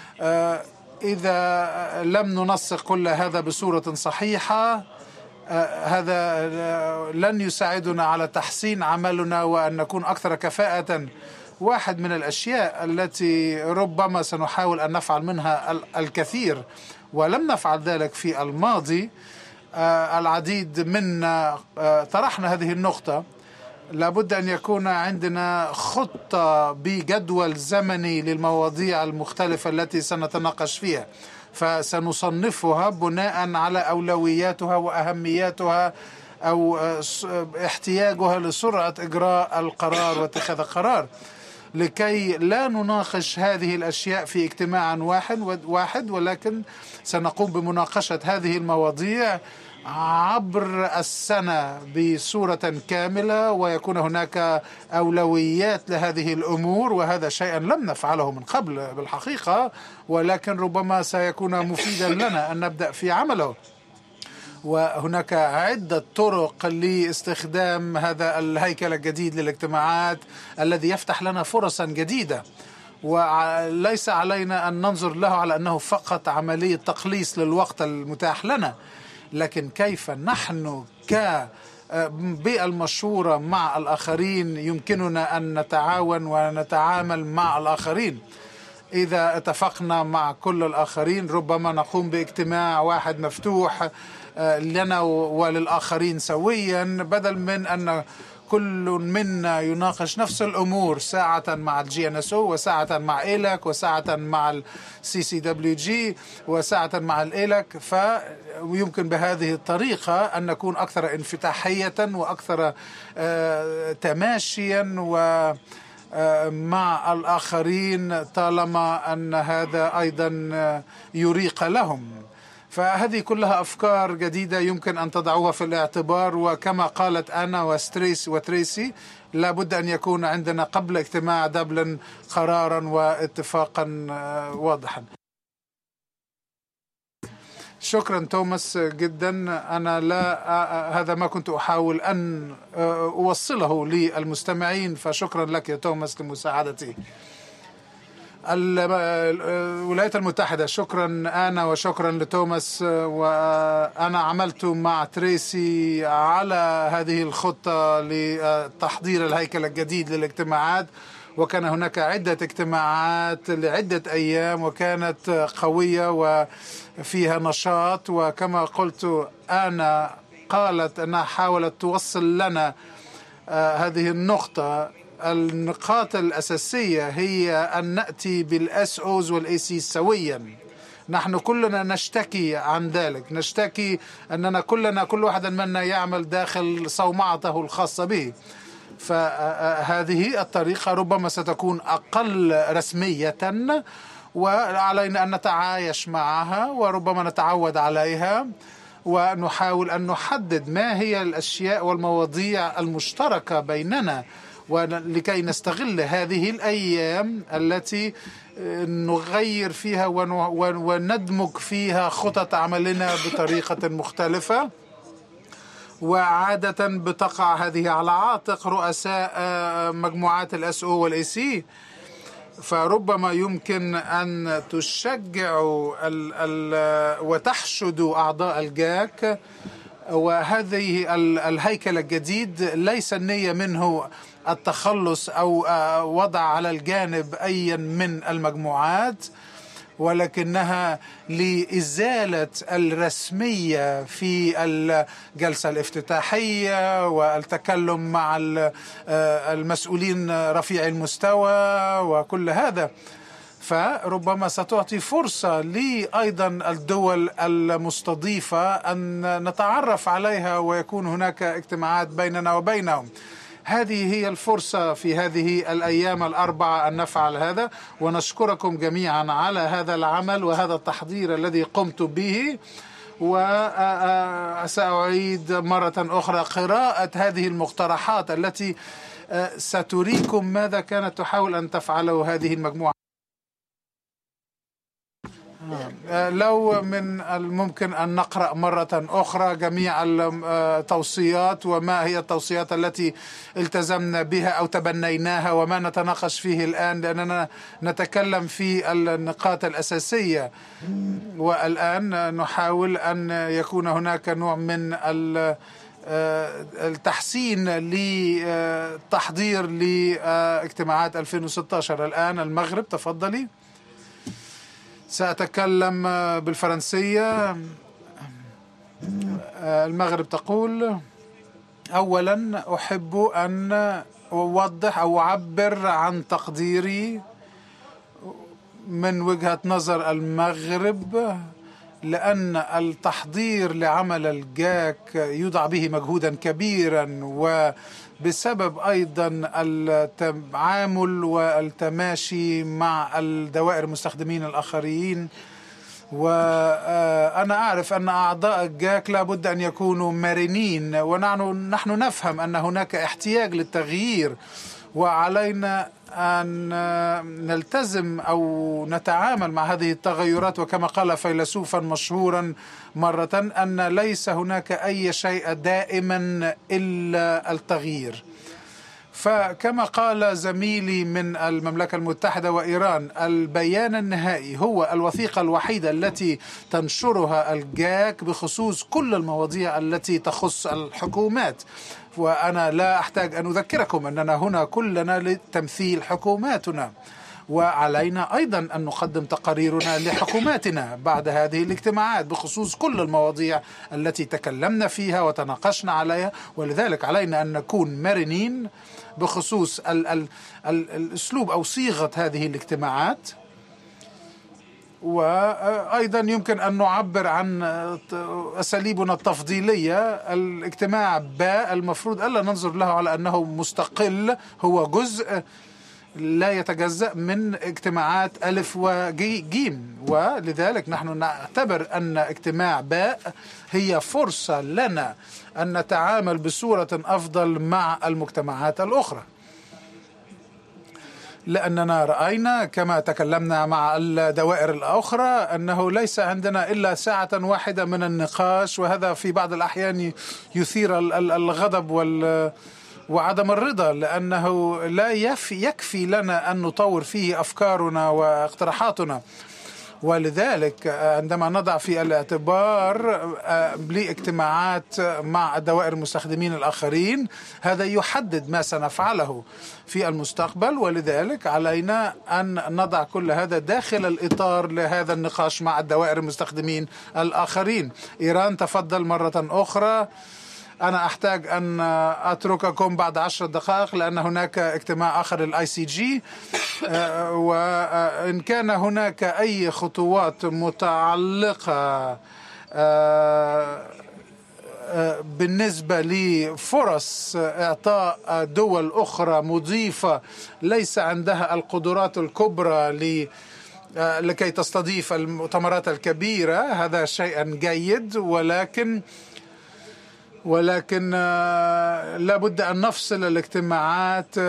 إذا لم ننسق كل هذا بصورة صحيحة، هذا لن يساعدنا على تحسين عملنا وأن نكون أكثر كفاءة. واحد من الأشياء التي ربما سنحاول أن نفعل منها الكثير ولم نفعل ذلك في الماضي، العديد منا طرحنا هذه النقطة، لابد أن يكون عندنا خطة بجدول زمني للمواضيع المختلفة التي سنتناقش فيها، فسنصنفها بناء على أولوياتها وأهمياتها أو احتياجها لسرعة إجراء القرار واتخاذ القرار، لكي لا نناقش هذه الأشياء في اجتماع واحد واحد ولكن سنقوم بمناقشة هذه المواضيع عبر السنة بصورة كاملة، ويكون هناك أولويات لهذه الأمور. وهذا شيء لم نفعله من قبل بالحقيقة، ولكن ربما سيكون مفيدا لنا أن نبدأ في عمله. وهناك عدة طرق لاستخدام هذا الهيكل الجديد للاجتماعات الذي يفتح لنا فرصا جديدة، وليس علينا أن ننظر له على أنه فقط عملية تقليص للوقت المتاح لنا، لكن كيف نحن ك بالمشورة مع الآخرين يمكننا أن نتعاون ونتعامل مع الآخرين. إذا اتفقنا مع كل الآخرين ربما نقوم باجتماع واحد مفتوح لنا وللآخرين سويا، بدل من أن كل منا يناقش نفس الأمور ساعة مع الجي ان اس او وساعة مع إيلاك وساعة مع السي سي دبليو جي وساعة مع الإيلاك. فيمكن بهذه الطريقة أن نكون أكثر انفتاحية وأكثر تماشيا ومع الآخرين طالما أن هذا أيضا يريق لهم. فهذه كلها أفكار جديدة يمكن أن تضعوها في الاعتبار. وكما قالت أنا وستريس وتريسي، لابد أن يكون عندنا قبل اجتماع دبلن قرارا واتفاقا واضحا. شكرا توماس جدا. أنا لا هذا ما كنت أحاول أن أوصله للمستمعين، فشكرا لك يا توماس لمساعدتي. الولايات المتحدة، شكرا أنا وشكرا لتوماس. وأنا عملت مع تريسي على هذه الخطة لتحضير الهيكل الجديد للاجتماعات، وكان هناك عدة اجتماعات لعدة أيام وكانت قوية وفيها نشاط. وكما قلت أنا قالت أنها حاولت توصل لنا هذه النقطة. النقاط الأساسية هي أن نأتي بالأس أوز والأي سي سويا. نحن كلنا نشتكي عن ذلك، نشتكي أننا كلنا كل واحد منا يعمل داخل صومعته الخاصة به. فهذه الطريقة ربما ستكون أقل رسمية، وعلينا أن نتعايش معها وربما نتعود عليها، ونحاول أن نحدد ما هي الأشياء والمواضيع المشتركة بيننا، ولكي نستغل هذه الأيام التي نغير فيها وندمج فيها خطط عملنا بطريقة مختلفة. وعادة بتقع هذه على عاتق رؤساء مجموعات الاس او والاي سي، فربما يمكن أن تشجعوا ال ال وتحشدوا أعضاء الجاك وهذه الهيكل الجديد ليس النية منه التخلص أو وضع على الجانب أي من المجموعات، ولكنها لإزالة الرسمية في الجلسة الافتتاحية والتكلم مع المسؤولين رفيع المستوى وكل هذا. فربما ستعطي فرصة لي أيضا الدول المستضيفة أن نتعرف عليها ويكون هناك اجتماعات بيننا وبينهم. هذه هي الفرصة في هذه الأيام الأربعة أن نفعل هذا، ونشكركم جميعا على هذا العمل وهذا التحضير الذي قمت به. وسأعيد مرة أخرى قراءة هذه المقترحات التي ستريكم ماذا كانت تحاول أن تفعله هذه المجموعة. لو من الممكن أن نقرأ مرة أخرى جميع التوصيات وما هي التوصيات التي التزمنا بها أو تبنيناها وما نتناقش فيه الآن، لأننا نتكلم في النقاط الأساسية، والآن نحاول أن يكون هناك نوع من التحسين لتحضير لاجتماعات ألفين وستة عشر. الآن المغرب، تفضلي. سأتكلم بالفرنسية. المغرب تقول: أولا أحب أن أوضح أو أعبر عن تقديري من وجهة نظر المغرب، لأن التحضير لعمل الجاك يوضع به مجهودا كبيرا، وبسبب أيضا التعامل والتماشي مع الدوائر المستخدمين الآخرين. وأنا أعرف أن أعضاء الجاك لابد أن يكونوا مرنين، ونحن نحن نفهم أن هناك احتياج للتغيير، وعلينا أن نلتزم أو نتعامل مع هذه التغيرات. وكما قال فيلسوفا مشهورا مرة أن ليس هناك أي شيء دائما إلا التغيير. فكما قال زميلي من المملكة المتحدة وإيران، البيان النهائي هو الوثيقة الوحيدة التي تنشرها الجاك بخصوص كل المواضيع التي تخص الحكومات. وأنا لا أحتاج أن أذكركم أننا هنا كلنا لتمثيل حكوماتنا، وعلينا أيضا أن نقدم تقاريرنا لحكوماتنا بعد هذه الاجتماعات بخصوص كل المواضيع التي تكلمنا فيها وتناقشنا عليها. ولذلك علينا أن نكون مرنين بخصوص ال ال ال الأسلوب أو صيغة هذه الاجتماعات. وأيضا يمكن أن نعبر عن أساليبنا التفضيلية. الاجتماع باء المفروض ألا ننظر له على أنه مستقل، هو جزء لا يتجزأ من اجتماعات ألف وجيم، ولذلك نحن نعتبر أن اجتماع باء هي فرصة لنا أن نتعامل بصورة أفضل مع المجتمعات الأخرى، لأننا رأينا كما تكلمنا مع الدوائر الأخرى أنه ليس عندنا إلا ساعة واحدة من النقاش، وهذا في بعض الأحيان يثير الغضب وال وعدم الرضا، لأنه لا يكفي لنا أن نطور فيه أفكارنا واقتراحاتنا. ولذلك عندما نضع في الاعتبار لاجتماعات مع الدوائر المستخدمين الآخرين، هذا يحدد ما سنفعله في المستقبل. ولذلك علينا أن نضع كل هذا داخل الإطار لهذا النقاش مع الدوائر المستخدمين الآخرين. إيران، تفضل مرة أخرى. أنا أحتاج أن أترككم بعد عشر دقائق لأن هناك اجتماع آخر للآي سي جي، وإن كان هناك أي خطوات متعلقة بالنسبة لفرص إعطاء دول أخرى مضيفة ليس عندها القدرات الكبرى ل لكي تستضيف المؤتمرات الكبيرة، هذا شيء جيد، ولكن ولكن لابد أن نفصل الاجتماعات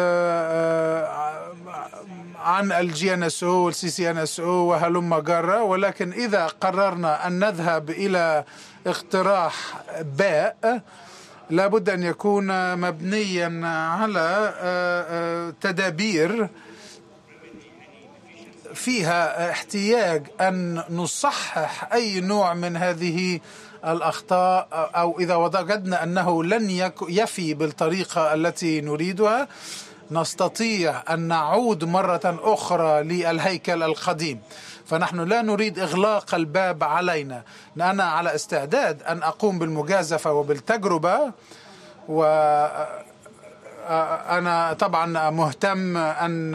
عن الجي ان اس او والسي سي ان اس او وهلم جرة. ولكن إذا قررنا أن نذهب إلى اقتراح باء لابد أن يكون مبنيا على تدابير فيها احتياج أن نصحح أي نوع من هذه الأخطاء، أو إذا وجدنا أنه لن يفي بالطريقة التي نريدها نستطيع أن نعود مرة أخرى للهيكل القديم. فنحن لا نريد إغلاق الباب علينا. أنا على استعداد أن أقوم بالمجازفة وبالتجربة، وأنا طبعا مهتم أن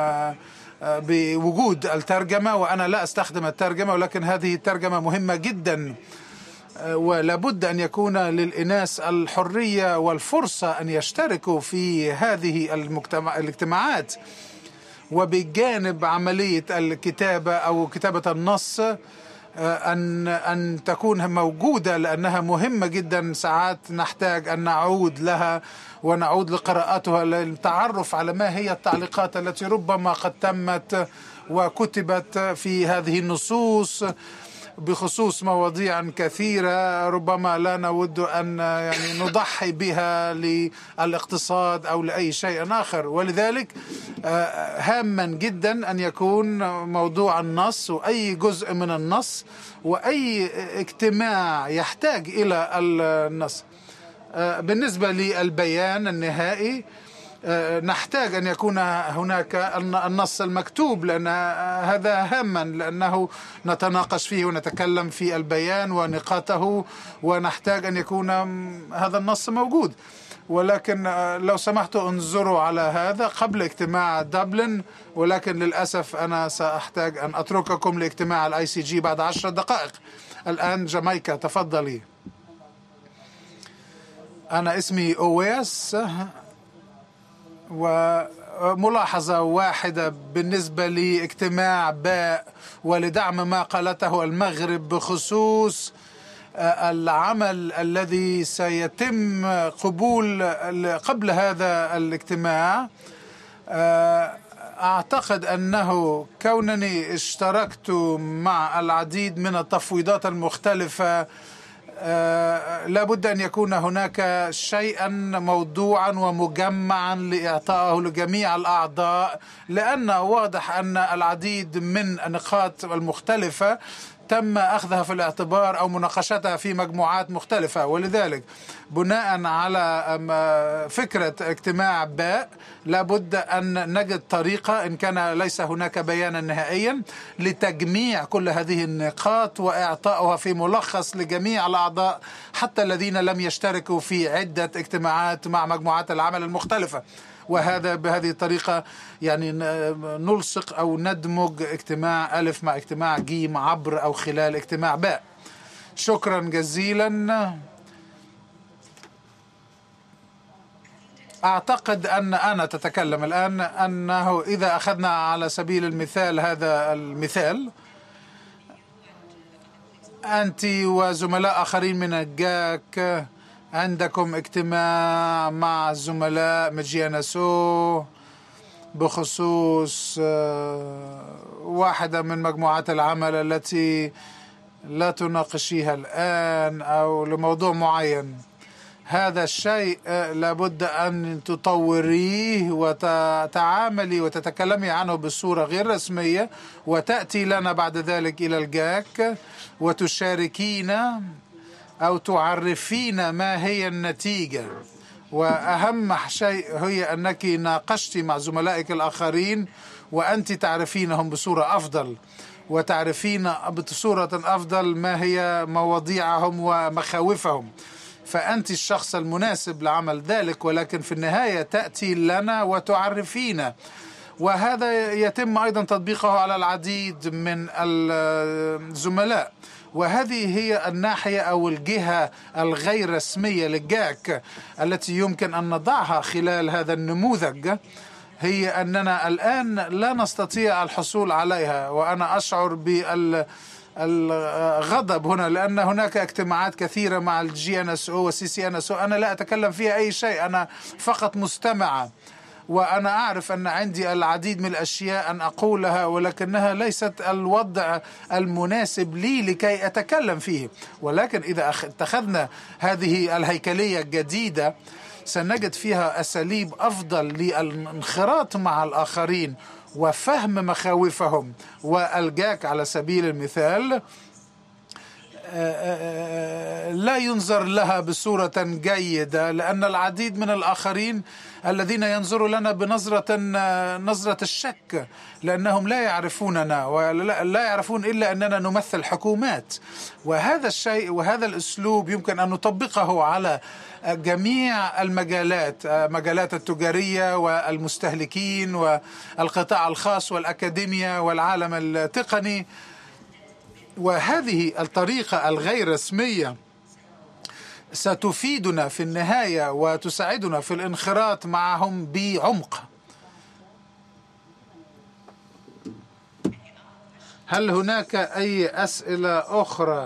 بوجود الترجمة، وأنا لا أستخدم الترجمة، ولكن هذه الترجمة مهمة جدا، ولابد أن يكون للإناس الحرية والفرصة أن يشتركوا في هذه المجتمع الاجتماعات. وبجانب عملية الكتابة أو كتابة النص أن أن تكون موجودة، لأنها مهمة جدا. ساعات نحتاج أن نعود لها ونعود لقراءتها للتعرف على ما هي التعليقات التي ربما قد تمت وكتبت في هذه النصوص بخصوص مواضيع كثيرة ربما لا نود أن يعني نضحي بها للاقتصاد أو لأي شيء آخر. ولذلك هاما جدا أن يكون موضوع النص وأي جزء من النص وأي اجتماع يحتاج إلى النص. بالنسبة للبيان النهائي نحتاج أن يكون هناك النص المكتوب، لأن هذا هاما، لأنه نتناقش فيه ونتكلم في البيان ونقاطه، ونحتاج أن يكون هذا النص موجود. ولكن لو سمحتوا انظروا على هذا قبل اجتماع دبلن، ولكن للأسف أنا سأحتاج أن أترككم لاجتماع الاي سي جي بعد عشر دقائق. الآن جامايكا، تفضلي. أنا اسمي أويس، وملاحظة واحدة بالنسبة لاجتماع باء ولدعم ما قالته المغرب بخصوص العمل الذي سيتم قبول قبل هذا الاجتماع. أعتقد أنه كونني اشتركت مع العديد من التفويضات المختلفة آه لابد أن يكون هناك شيئا موضوعا ومجمعا لإعطائه لجميع الأعضاء، لأن واضح أن العديد من النقاط المختلفة تم أخذها في الاعتبار أو مناقشتها في مجموعات مختلفة. ولذلك بناء على فكرة اجتماع باء لابد أن نجد طريقة، إن كان ليس هناك بيانا نهائيا، لتجميع كل هذه النقاط وإعطائها في ملخص لجميع الأعضاء حتى الذين لم يشتركوا في عدة اجتماعات مع مجموعات العمل المختلفة. وهذا بهذه الطريقة يعني نلصق أو ندمج اجتماع ألف مع اجتماع جيم عبر أو خلال اجتماع باء. شكرا جزيلا. أعتقد أن أنا تتكلم الآن، أنه إذا أخذنا على سبيل المثال هذا المثال، أنت وزملاء آخرين من الجاك عندكم اجتماع مع الزملاء مجيانسو بخصوص واحدة من مجموعات العمل التي لا تناقشيها الآن أو لموضوع معين. هذا الشيء لابد أن تطوريه وتتعاملي وتتكلمي عنه بصورة غير رسمية، وتأتي لنا بعد ذلك إلى الجاك وتشاركينا أو تعرفين ما هي النتيجة. وأهم شيء هي أنك ناقشتي مع زملائك الآخرين وأنت تعرفينهم بصورة أفضل، وتعرفين بصورة أفضل ما هي مواضيعهم ومخاوفهم، فأنت الشخص المناسب لعمل ذلك. ولكن في النهاية تأتي لنا وتعرفينا، وهذا يتم أيضا تطبيقه على العديد من الزملاء. وهذه هي الناحية أو الجهة الغير رسمية للجاك التي يمكن أن نضعها خلال هذا النموذج، هي أننا الآن لا نستطيع الحصول عليها. وأنا أشعر بالغضب هنا، لأن هناك اجتماعات كثيرة مع الجي ان اس او والسي سي ان اس او أنا لا أتكلم فيها أي شيء، أنا فقط مستمعة، وأنا أعرف أن عندي العديد من الأشياء أن أقولها، ولكنها ليست الوضع المناسب لي لكي أتكلم فيه. ولكن إذا اتخذنا هذه الهيكلية الجديدة سنجد فيها أساليب أفضل للانخراط مع الآخرين وفهم مخاوفهم. والجاك على سبيل المثال لا ينظر لها بصورة جيدة، لأن العديد من الآخرين الذين ينظروا لنا بنظرة نظرة الشك، لأنهم لا يعرفوننا ولا يعرفون إلا أننا نمثل حكومات. وهذا الشيء وهذا الأسلوب يمكن أن نطبقه على جميع المجالات، مجالات التجارية والمستهلكين والقطاع الخاص والأكاديمية والعالم التقني. وهذه الطريقة الغير رسمية ستفيدنا في النهاية وتساعدنا في الانخراط معهم بعمق. هل هناك أي أسئلة أخرى؟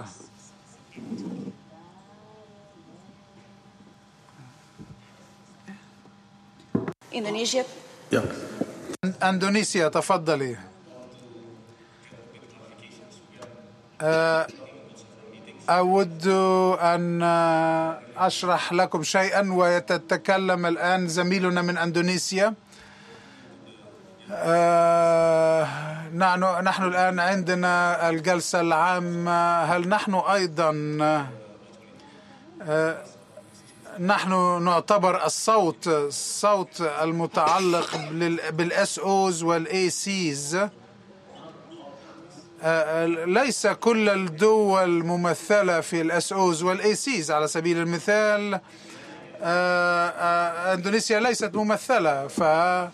إندونيسيا. أندونيسيا، تفضلي. أود أن أشرح لكم شيئا ويتكلم الآن زميلنا من أندونيسيا. نحن نحن الآن عندنا الجلسة العامة. هل نحن أيضا نحن نعتبر الصوت الصوت المتعلق بالإس أوز والإي سيز؟ ليس كل الدول ممثلة في الإس أوز والإي سيز. على سبيل المثال أندونيسيا ليست ممثلة، ف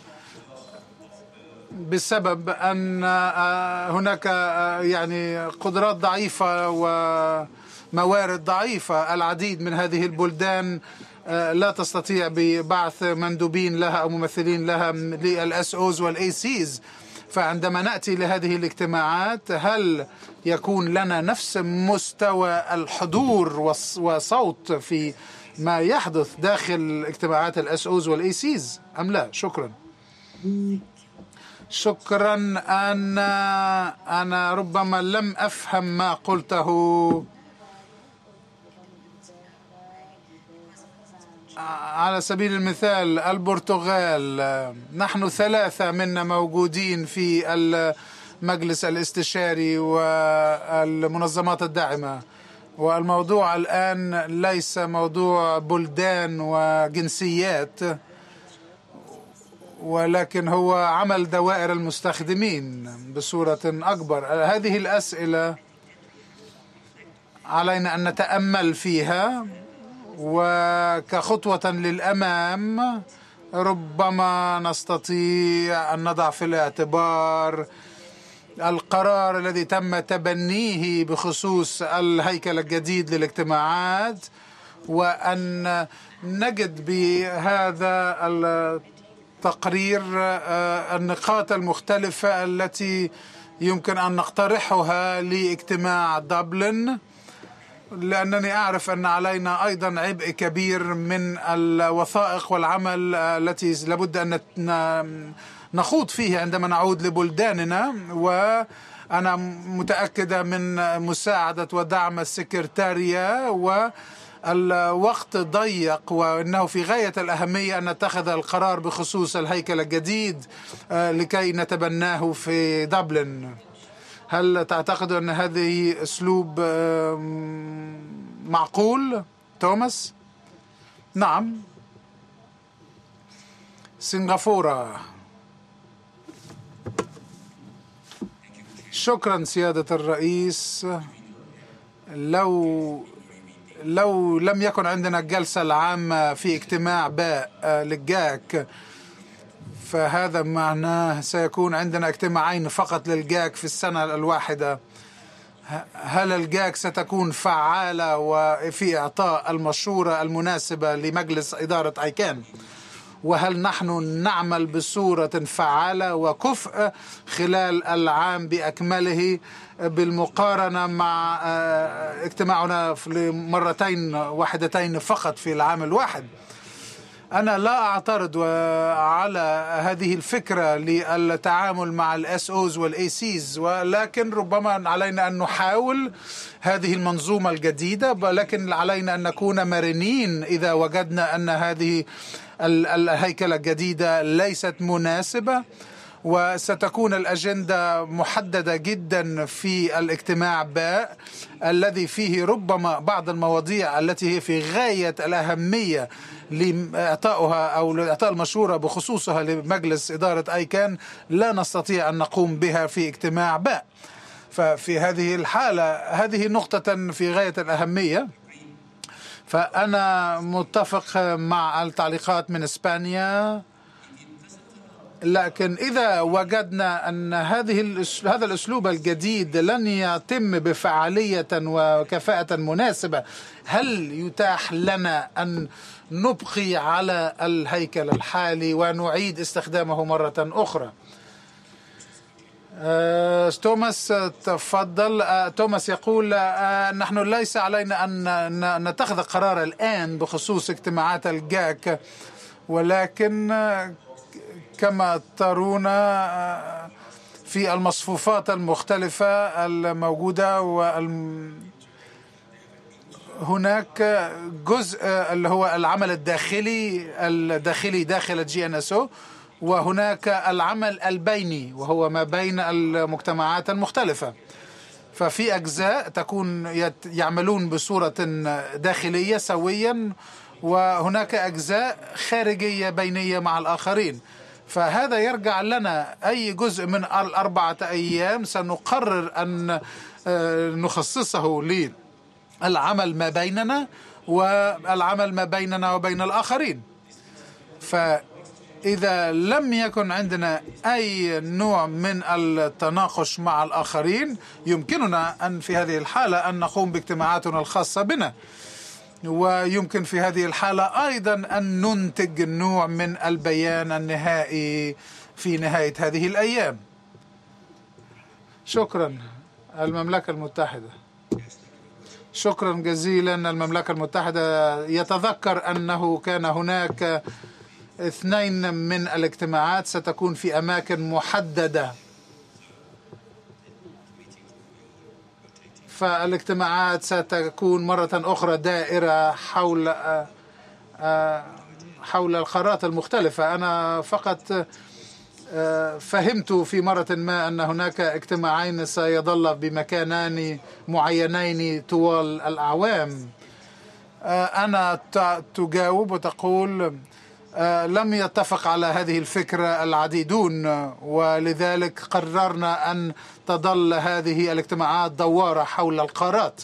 بسبب أن هناك يعني قدرات ضعيفة وموارد ضعيفة. العديد من هذه البلدان لا تستطيع ببعث مندوبين لها أو ممثلين لها للإس أوز والإي سيز. فعندما نأتي لهذه الاجتماعات هل يكون لنا نفس مستوى الحضور وصوت في ما يحدث داخل اجتماعات الإس أوز والإي سيز أم لا؟ شكرا. شكرا. أنا أنا ربما لم أفهم ما قلته. على سبيل المثال البرتغال، نحن ثلاثة منا موجودين في المجلس الاستشاري والمنظمات الداعمة، والموضوع الآن ليس موضوع بلدان وجنسيات، ولكن هو عمل دوائر المستخدمين بصورة أكبر. هذه الأسئلة علينا أن نتأمل فيها، وكخطوة للأمام ربما نستطيع أن نضع في الاعتبار القرار الذي تم تبنيه بخصوص الهيكل الجديد للاجتماعات، وأن نجد بهذا التقرير النقاط المختلفة التي يمكن أن نقترحها لاجتماع دبلن، لأنني أعرف أن علينا أيضا عبء كبير من الوثائق والعمل التي لابد أن نخوض فيه عندما نعود لبلداننا. وأنا متأكدة من مساعدة ودعم السكرتارية، والوقت ضيق وإنه في غاية الأهمية أن نتخذ القرار بخصوص الهيكل الجديد لكي نتبناه في دبلن. هل تعتقد أن هذه أسلوب معقول توماس؟ نعم. سنغافورة. شكرا سيادة الرئيس. لو لو لم يكن عندنا الجلسة العامة في اجتماع باء للجاك، فهذا معناه سيكون عندنا اجتماعين فقط للجاك في السنة الواحدة. هل الجاك ستكون فعالة وفي إعطاء المشورة المناسبة لمجلس إدارة أيكان؟ وهل نحن نعمل بصورة فعالة وكفء خلال العام بأكمله بالمقارنة مع اجتماعنا لمرتين واحدتين فقط في العام الواحد؟ أنا لا أعترض على هذه الفكرة للتعامل مع الاس اوز والاي سيز، ولكن ربما علينا أن نحاول هذه المنظومة الجديدة، ولكن علينا أن نكون مرنين إذا وجدنا أن هذه الهيكلة الجديدة ليست مناسبة. وستكون الأجندة محددة جدا في الاجتماع باء الذي فيه ربما بعض المواضيع التي هي في غاية الأهمية لإعطائها أو لإعطاء المشورة بخصوصها لمجلس إدارة أيكان لا نستطيع أن نقوم بها في اجتماع باء. ففي هذه الحالة هذه نقطة في غاية الأهمية. فأنا متفق مع التعليقات من إسبانيا، لكن إذا وجدنا أن هذه هذا الأسلوب الجديد لن يتم بفعالية وكفاءة مناسبة، هل يتاح لنا أن نبقي على الهيكل الحالي ونعيد استخدامه مرة أخرى؟ أه توماس تفضل. أه توماس يقول أه نحن ليس علينا أن نتخذ قرار الآن بخصوص اجتماعات الجاك، ولكن أه كما ترون في المصفوفات المختلفة الموجودة هناك جزء اللي هو العمل الداخلي الداخلي داخل الجي ان اس او، وهناك العمل البيني وهو ما بين المجتمعات المختلفة. ففي أجزاء تكون يعملون بصورة داخلية سويا، وهناك أجزاء خارجية بينية مع الآخرين. فهذا يرجع لنا أي جزء من الأربعة أيام سنقرر أن نخصصه للعمل ما بيننا والعمل ما بيننا وبين الآخرين. فإذا لم يكن عندنا أي نوع من التناقش مع الآخرين يمكننا أن في هذه الحالة أن نقوم باجتماعاتنا الخاصة بنا، ويمكن في هذه الحالة أيضا أن ننتج نوع من البيان النهائي في نهاية هذه الأيام. شكرا. المملكة المتحدة. شكرا جزيلا. المملكة المتحدة يتذكر أنه كان هناك اثنين من الاجتماعات ستكون في أماكن محددة، فالاجتماعات ستكون مرة أخرى دائرة حول حول القارات المختلفة. أنا فقط فهمت في مرة ما أن هناك اجتماعين سيظل بمكانان معينين طوال الأعوام. أنا تجاوب وتقول لم يتفق على هذه الفكرة العديدون، ولذلك قررنا أن تظل هذه الاجتماعات دوارة حول القارات،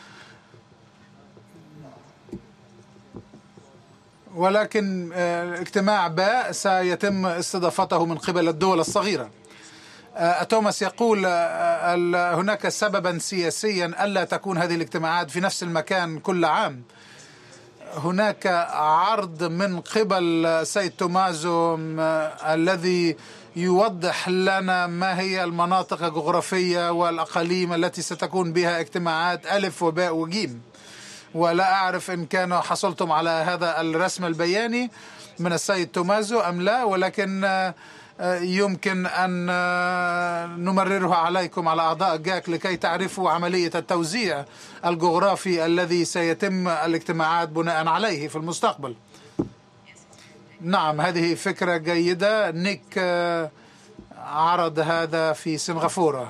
ولكن اجتماع باء سيتم استضافته من قبل الدول الصغيرة. توماس يقول هناك سببا سياسيا ألا تكون هذه الاجتماعات في نفس المكان كل عام. هناك عرض من قبل سيد تومازو الذي يوضح لنا ما هي المناطق الجغرافية والأقاليم التي ستكون بها اجتماعات ألف وباء وجيم، ولا أعرف إن كانوا حصلتم على هذا الرسم البياني من السيد تومازو أم لا، ولكن يمكن أن نمررها عليكم على أعضاء جاك لكي تعرفوا عملية التوزيع الجغرافي الذي سيتم الاجتماعات بناء عليه في المستقبل. نعم، هذه فكرة جيدة. نيك عرض هذا في سنغافورة.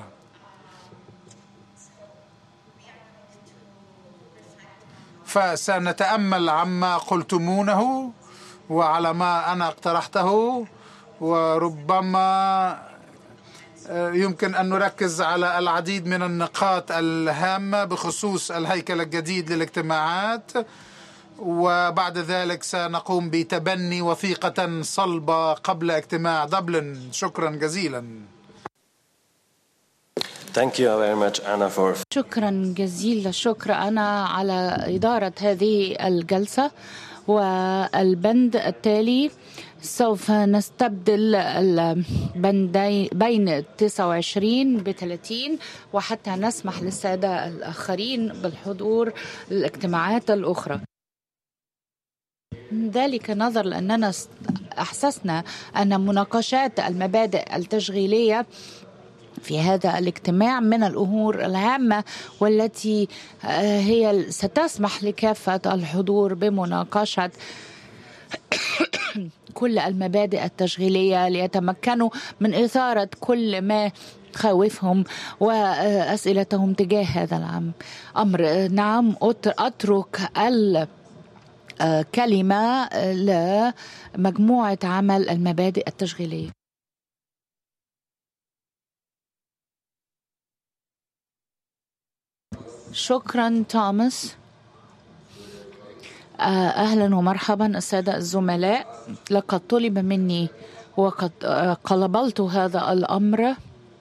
فسنتأمل عما قلتمونه وعلى ما أنا اقترحته، وربما يمكن أن نركز على العديد من النقاط الهامة بخصوص الهيكل الجديد للاجتماعات، وبعد ذلك سنقوم بتبني وثيقة صلبة قبل اجتماع دبلن. شكرا جزيلا. Thank you very much, Anna, for... شكرا جزيلا. شكرا أنا على إدارة هذه الجلسة. والبند التالي سوف نستبدل البندين بين تسعة وعشرين ب ثلاثين، وحتى نسمح للسادة الآخرين بالحضور للاجتماعات الأخرى. ذلك نظر لأننا أحسسنا أن مناقشات المبادئ التشغيلية في هذا الاجتماع من الأمور الهامة والتي هي ستسمح لكافة الحضور بمناقشة كل المبادئ التشغيلية ليتمكنوا من إثارة كل ما خوفهم وأسئلتهم تجاه هذا الأمر. نعم، أترك الكلمة لمجموعة عمل المبادئ التشغيلية. شكرا توماس. أهلا ومرحبا السادة الزملاء. لقد طلب مني وقد قلبلت هذا الأمر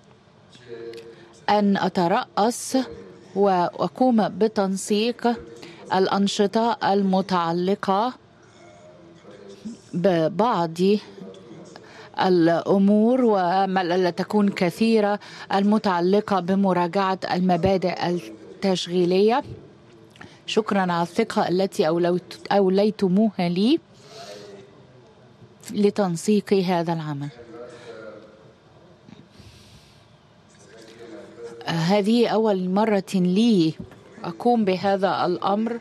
أن أترأس وأقوم بتنسيق الأنشطة المتعلقة ببعض الأمور ولا تكون كثيرة المتعلقة بمراجعة المبادئ التشغيلية. شكرا على الثقة التي أوليتموها لي لتنسيق هذا العمل. هذه أول مرة لي أقوم بهذا الأمر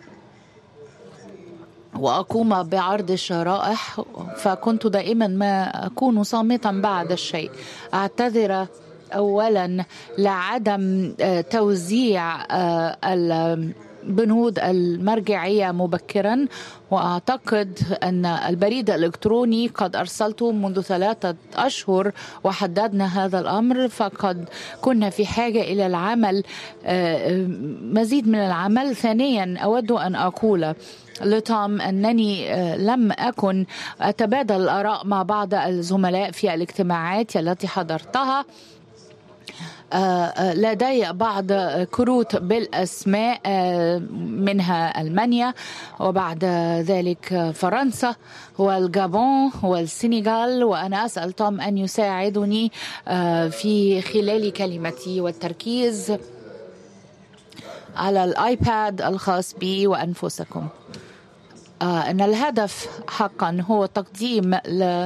وأقوم بعرض الشرائح، فكنت دائما ما أكون صامتا بعد الشيء. أعتذر أولا لعدم توزيع البنود المرجعية مبكرا، وأعتقد أن البريد الإلكتروني قد أرسلته منذ ثلاثة أشهر وحددنا هذا الأمر، فقد كنا في حاجة إلى العمل، مزيد من العمل. ثانيا أود أن أقول لتوم أنني لم أكن أتبادل الآراء مع بعض الزملاء في الاجتماعات التي حضرتها. لدي بعض كروت بالأسماء، منها ألمانيا وبعد ذلك فرنسا والجابون والسنغال، وأنا أسأل توم أن يساعدني في خلال كلمتي والتركيز على الآيباد الخاص بي وأنفسكم. أن الهدف حقا هو تقديم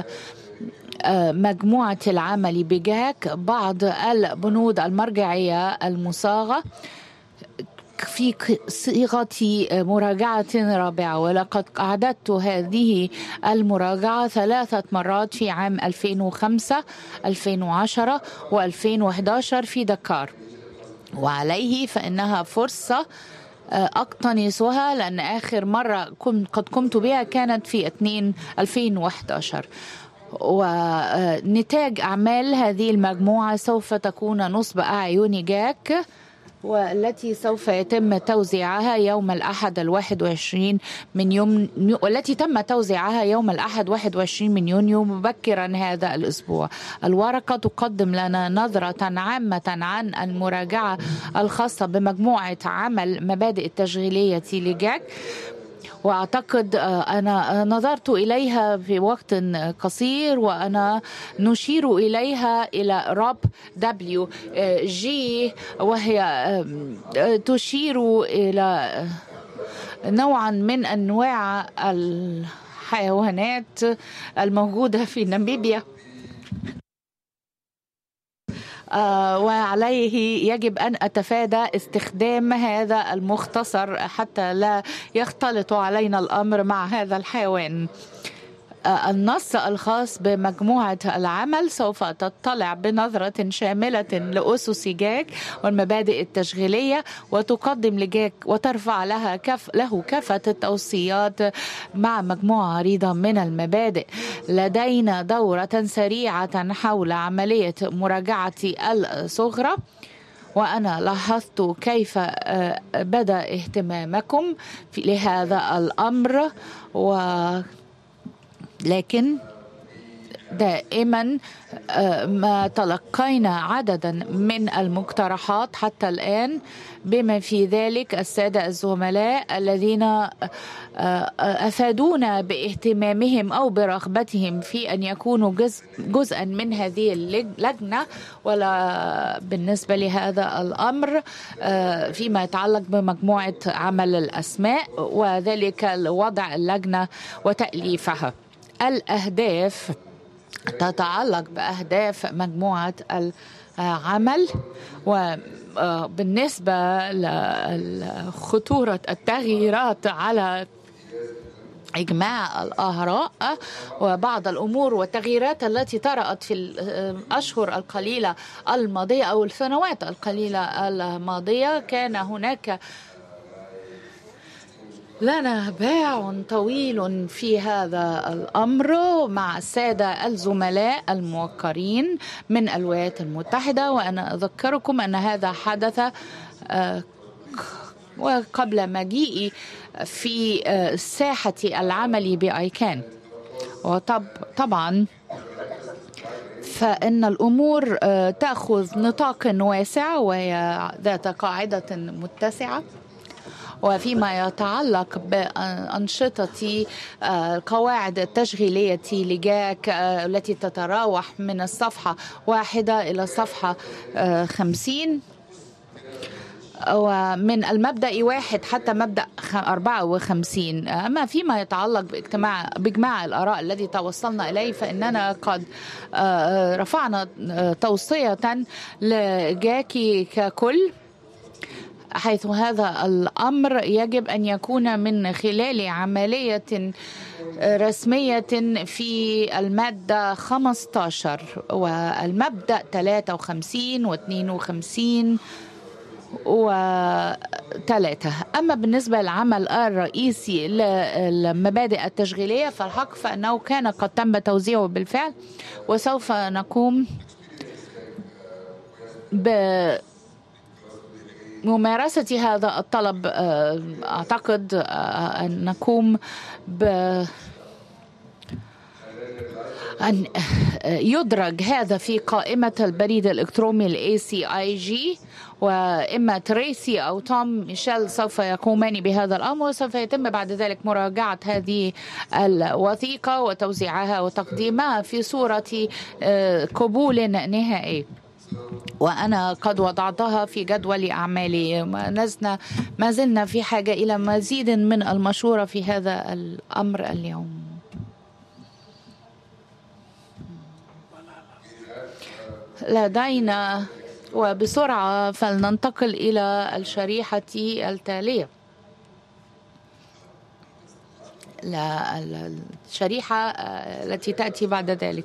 مجموعة العمل بجاك بعض البنود المرجعية المصاغة في صيغة مراجعة رابعة، ولقد أعددت هذه المراجعة ثلاثة مرات في عام ألفين وخمسة ألفين وعشرة وألفين وأحد عشر في دكار، وعليه فإنها فرصة أقتنصها لأن آخر مرة قد قمت بها كانت في ألفين وأحد عشر. ونتاج أعمال هذه المجموعة سوف تكون نصب أعين جاك، والتي سوف يتم توزيعها يوم الأحد الواحد وعشرين من يوم والتي تم توزيعها يوم الأحد واحد وعشرين من يونيو مبكرا هذا الأسبوع. الورقة تقدم لنا نظرة عامة عن المراجعة الخاصة بمجموعة عمل مبادئ التشغيلية لجاك، وأعتقد أنا نظرت إليها في وقت قصير، وأنا نشير إليها إلى روب دبليو جي، وهي تشير إلى نوعا من أنواع الحيوانات الموجودة في ناميبيا، آه وعليه يجب أن أتفادى استخدام هذا المختصر حتى لا يختلط علينا الأمر مع هذا الحيوان. آه النص الخاص بمجموعة العمل سوف تطلع بنظرة شاملة لأسس جاك والمبادئ التشغيلية، وتقدم لجاك وترفع لها كف له كافة التوصيات مع مجموعة عريضة من المبادئ. لدينا دورة سريعة حول عملية مراجعة الصغرى، وأنا لاحظت كيف بدأ اهتمامكم لهذا الأمر، ولكن دائما ما تلقينا عددا من المقترحات حتى الآن، بما في ذلك السادة الزملاء الذين أفادونا باهتمامهم أو برغبتهم في أن يكونوا جزء جزءا من هذه اللجنة. ولا بالنسبة لهذا الأمر فيما يتعلق بمجموعة عمل الأسماء وذلك وضع اللجنة وتأليفها. الأهداف تتعلق بأهداف مجموعة العمل، وبالنسبة لخطورة التغييرات على إجماع الآراء وبعض الأمور والتغييرات التي طرأت في الأشهر القليلة الماضية أو السنوات القليلة الماضية، كان هناك لنا باع طويل في هذا الأمر مع السادة الزملاء الموقرين من الولايات المتحدة. وأنا أذكركم أن هذا حدث وقبل مجيئي في ساحة العمل بأيكان. وطبعا فإن الأمور تأخذ نطاق واسع وهي ذات قاعدة متسعة. وفيما يتعلق بأنشطة القواعد التشغيلية لجاك التي تتراوح من الصفحة واحدة إلى الصفحة خمسين، ومن المبدأ واحد حتى مبدأ أربعة وخمسين. أما فيما يتعلق باجتماع بإجماع الآراء الذي توصلنا إليه، فإننا قد رفعنا توصية لجاكي ككل، حيث هذا الأمر يجب أن يكون من خلال عملية رسمية في المادة خمسة عشر والمبدأ ثلاثة وخمسين واثنين وخمسين وثلاثة. أما بالنسبة للعمل الرئيسي للمبادئ التشغيلية فالحق فإنه كان قد تم توزيعه بالفعل، وسوف نقوم بممارسة هذا الطلب. أعتقد أن نقوم ب أن يدرج هذا في قائمة البريد الإلكتروني ال إيه سي آي جي، وإما تريسي أو توم ميشيل سوف يقومان بهذا الأمر، وسوف يتم بعد ذلك مراجعة هذه الوثيقة وتوزيعها وتقديمها في صورة قبول نهائي. وأنا قد وضعتها في جدول أعمالي. ما زلنا في حاجة إلى مزيد من المشورة في هذا الأمر اليوم. لدينا وبسرعة فلننتقل إلى الشريحة التالية، لا الشريحة التي تأتي بعد ذلك.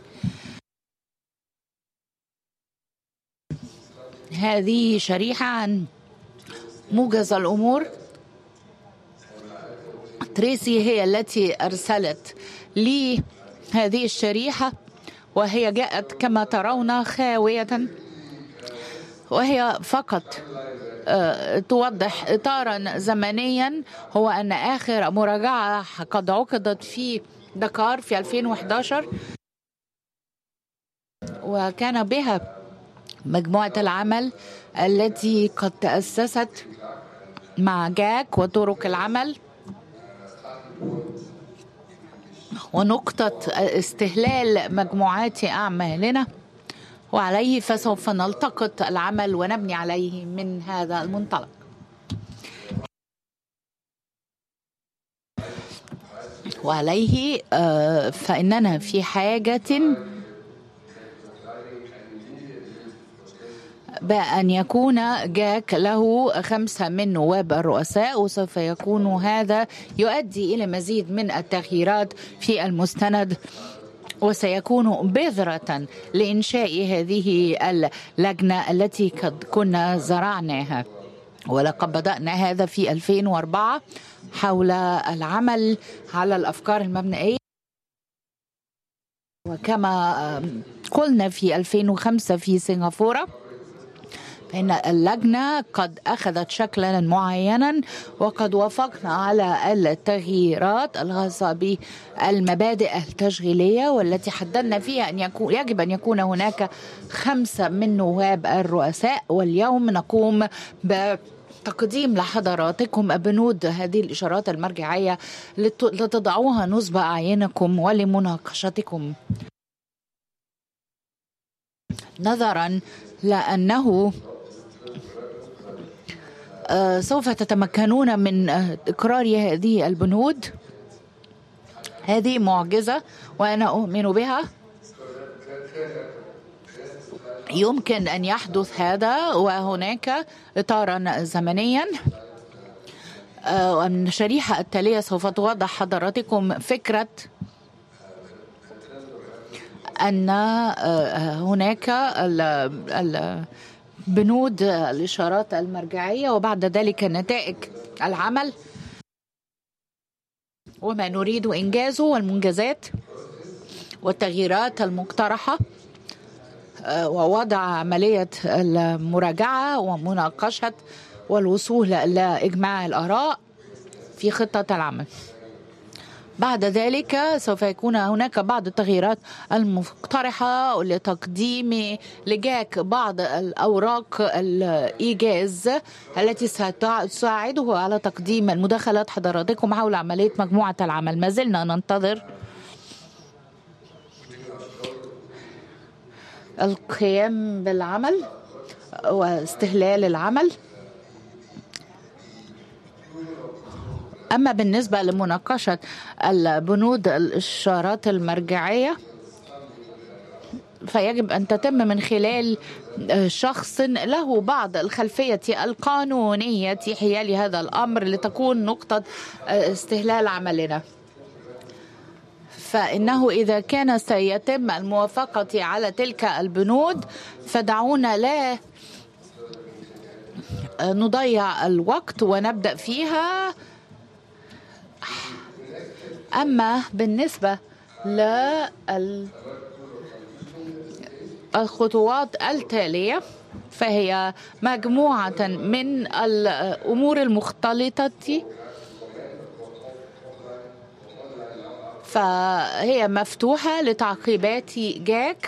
هذه شريحة عن موجز الأمور. تريسي هي التي أرسلت لي هذه الشريحة، وهي جاءت كما ترون خاوية، وهي فقط توضح إطارا زمنيا، هو أن آخر مراجعة قد عقدت في دكار في ألفين وإحدى عشر، وكان بها مجموعة العمل التي قد تأسست مع جاك وطرق العمل ونقطة استهلال مجموعات أعمالنا، وعليه فسوف نلتقط العمل ونبني عليه من هذا المنطلق. وعليه فإننا في حاجة بأن يكون جاك له خمسة من نواب الرؤساء، وسوف يكون هذا يؤدي إلى مزيد من التغييرات في المستند، وسيكون بذرة لإنشاء هذه اللجنة التي قد كنا زرعناها. ولقد بدأنا هذا في ألفين وأربعة حول العمل على الأفكار المبنائية، وكما قلنا في ألفين وخمسة في سنغافورة إن اللجنة قد أخذت شكلا معينا وقد وافقنا على التغييرات الخاصة بالمبادئ التشغيلية، والتي حددنا فيها أن يكون يجب أن يكون هناك خمسة من نواب الرؤساء. واليوم نقوم بتقديم لحضراتكم بنود هذه الإشارات المرجعية لتضعوها نصب أعينكم ولمناقشتكم، نظرا لأنه سوف تتمكنون من إقرار هذه البنود. هذه معجزة وأنا أؤمن بها. يمكن أن يحدث هذا وهناك إطارا زمنيا. الشريحة التالية سوف توضح حضراتكم فكرة أن هناك بنود الإشارات المرجعية وبعد ذلك نتائج العمل وما نريد إنجازه والمنجزات والتغييرات المقترحة، ووضع عملية المراجعة ومناقشة والوصول لإجماع الآراء في خطة العمل. بعد ذلك سوف يكون هناك بعض التغييرات المقترحة لتقديم لجاك بعض الأوراق الإيجاز التي ستساعده على تقديم المداخلات حضراتكم حول عملية مجموعة العمل. ما زلنا ننتظر القيام بالعمل واستهلال العمل. أما بالنسبة لمناقشة البنود الإشارات المرجعية فيجب أن تتم من خلال شخص له بعض الخلفية القانونية حيال هذا الأمر لتكون نقطة استهلال عملنا. فإنه إذا كان سيتم الموافقة على تلك البنود فدعونا لا نضيع الوقت ونبدأ فيها. أما بالنسبة للخطوات التالية فهي مجموعة من الأمور المختلطة، فهي مفتوحة لتعقيبات جاك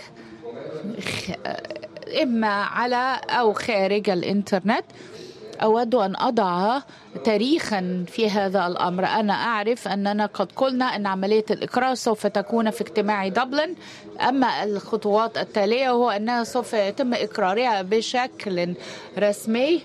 إما على أو خارج الإنترنت. أود أن أضع تاريخا في هذا الأمر. أنا أعرف أننا قد قلنا أن عملية الإقرار سوف تكون في اجتماع دبلن، أما الخطوات التالية هو أنها سوف يتم إقرارها بشكل رسمي،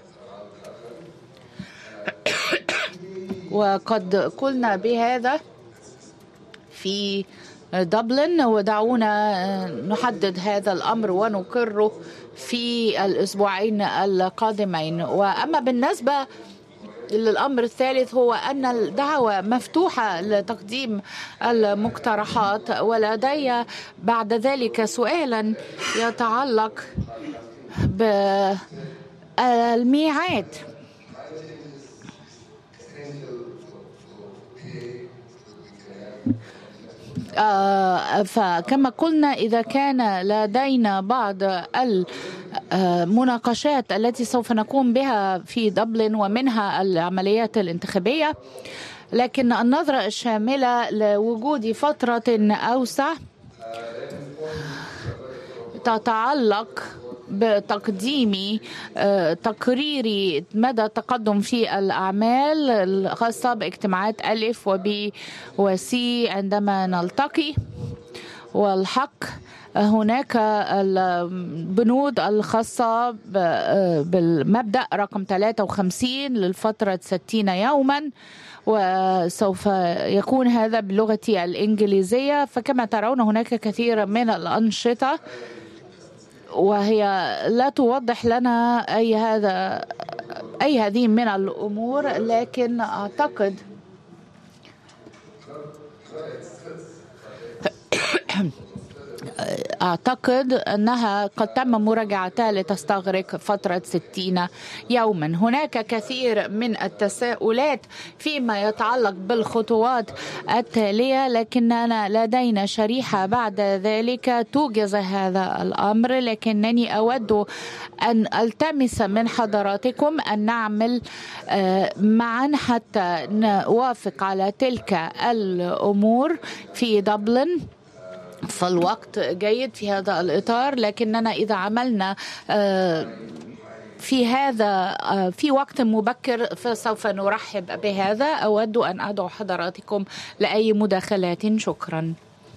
وقد قلنا بهذا في دبلن، ودعونا نحدد هذا الأمر ونقره في الأسبوعين القادمين. وأما بالنسبة للأمر الثالث هو أن الدعوة مفتوحة لتقديم المقترحات، ولدي بعد ذلك سؤالا يتعلق بالميعاد. آه فكما قلنا إذا كان لدينا بعض المناقشات التي سوف نقوم بها في دبلن ومنها العمليات الانتخابية، لكن النظرة الشاملة لوجود فترة أوسع تتعلق بتقديم تقرير مدى التقدم في الأعمال الخاصة باجتماعات ألف وبي وسي عندما نلتقي. والحق هناك البنود الخاصة بالمبدأ رقم ثلاثة وخمسين للفترة ستين يوما، وسوف يكون هذا باللغة الإنجليزية. فكما ترون هناك كثير من الأنشطة وهي لا توضح لنا أي هذا أي هذه من الأمور، لكن أعتقد أعتقد أنها قد تم مراجعتها لتستغرق فترة ستين يوما. هناك كثير من التساؤلات فيما يتعلق بالخطوات التالية، لكننا لدينا شريحة بعد ذلك توجز هذا الأمر، لكنني أود أن ألتمس من حضراتكم أن نعمل معا حتى نوافق على تلك الأمور في دبلن. فالوقت جيد في هذا الإطار، لكننا إذا عملنا في هذا في وقت مبكر فسوف نرحب بهذا. أود أن أدعو حضراتكم لأي مداخلات. شكرا.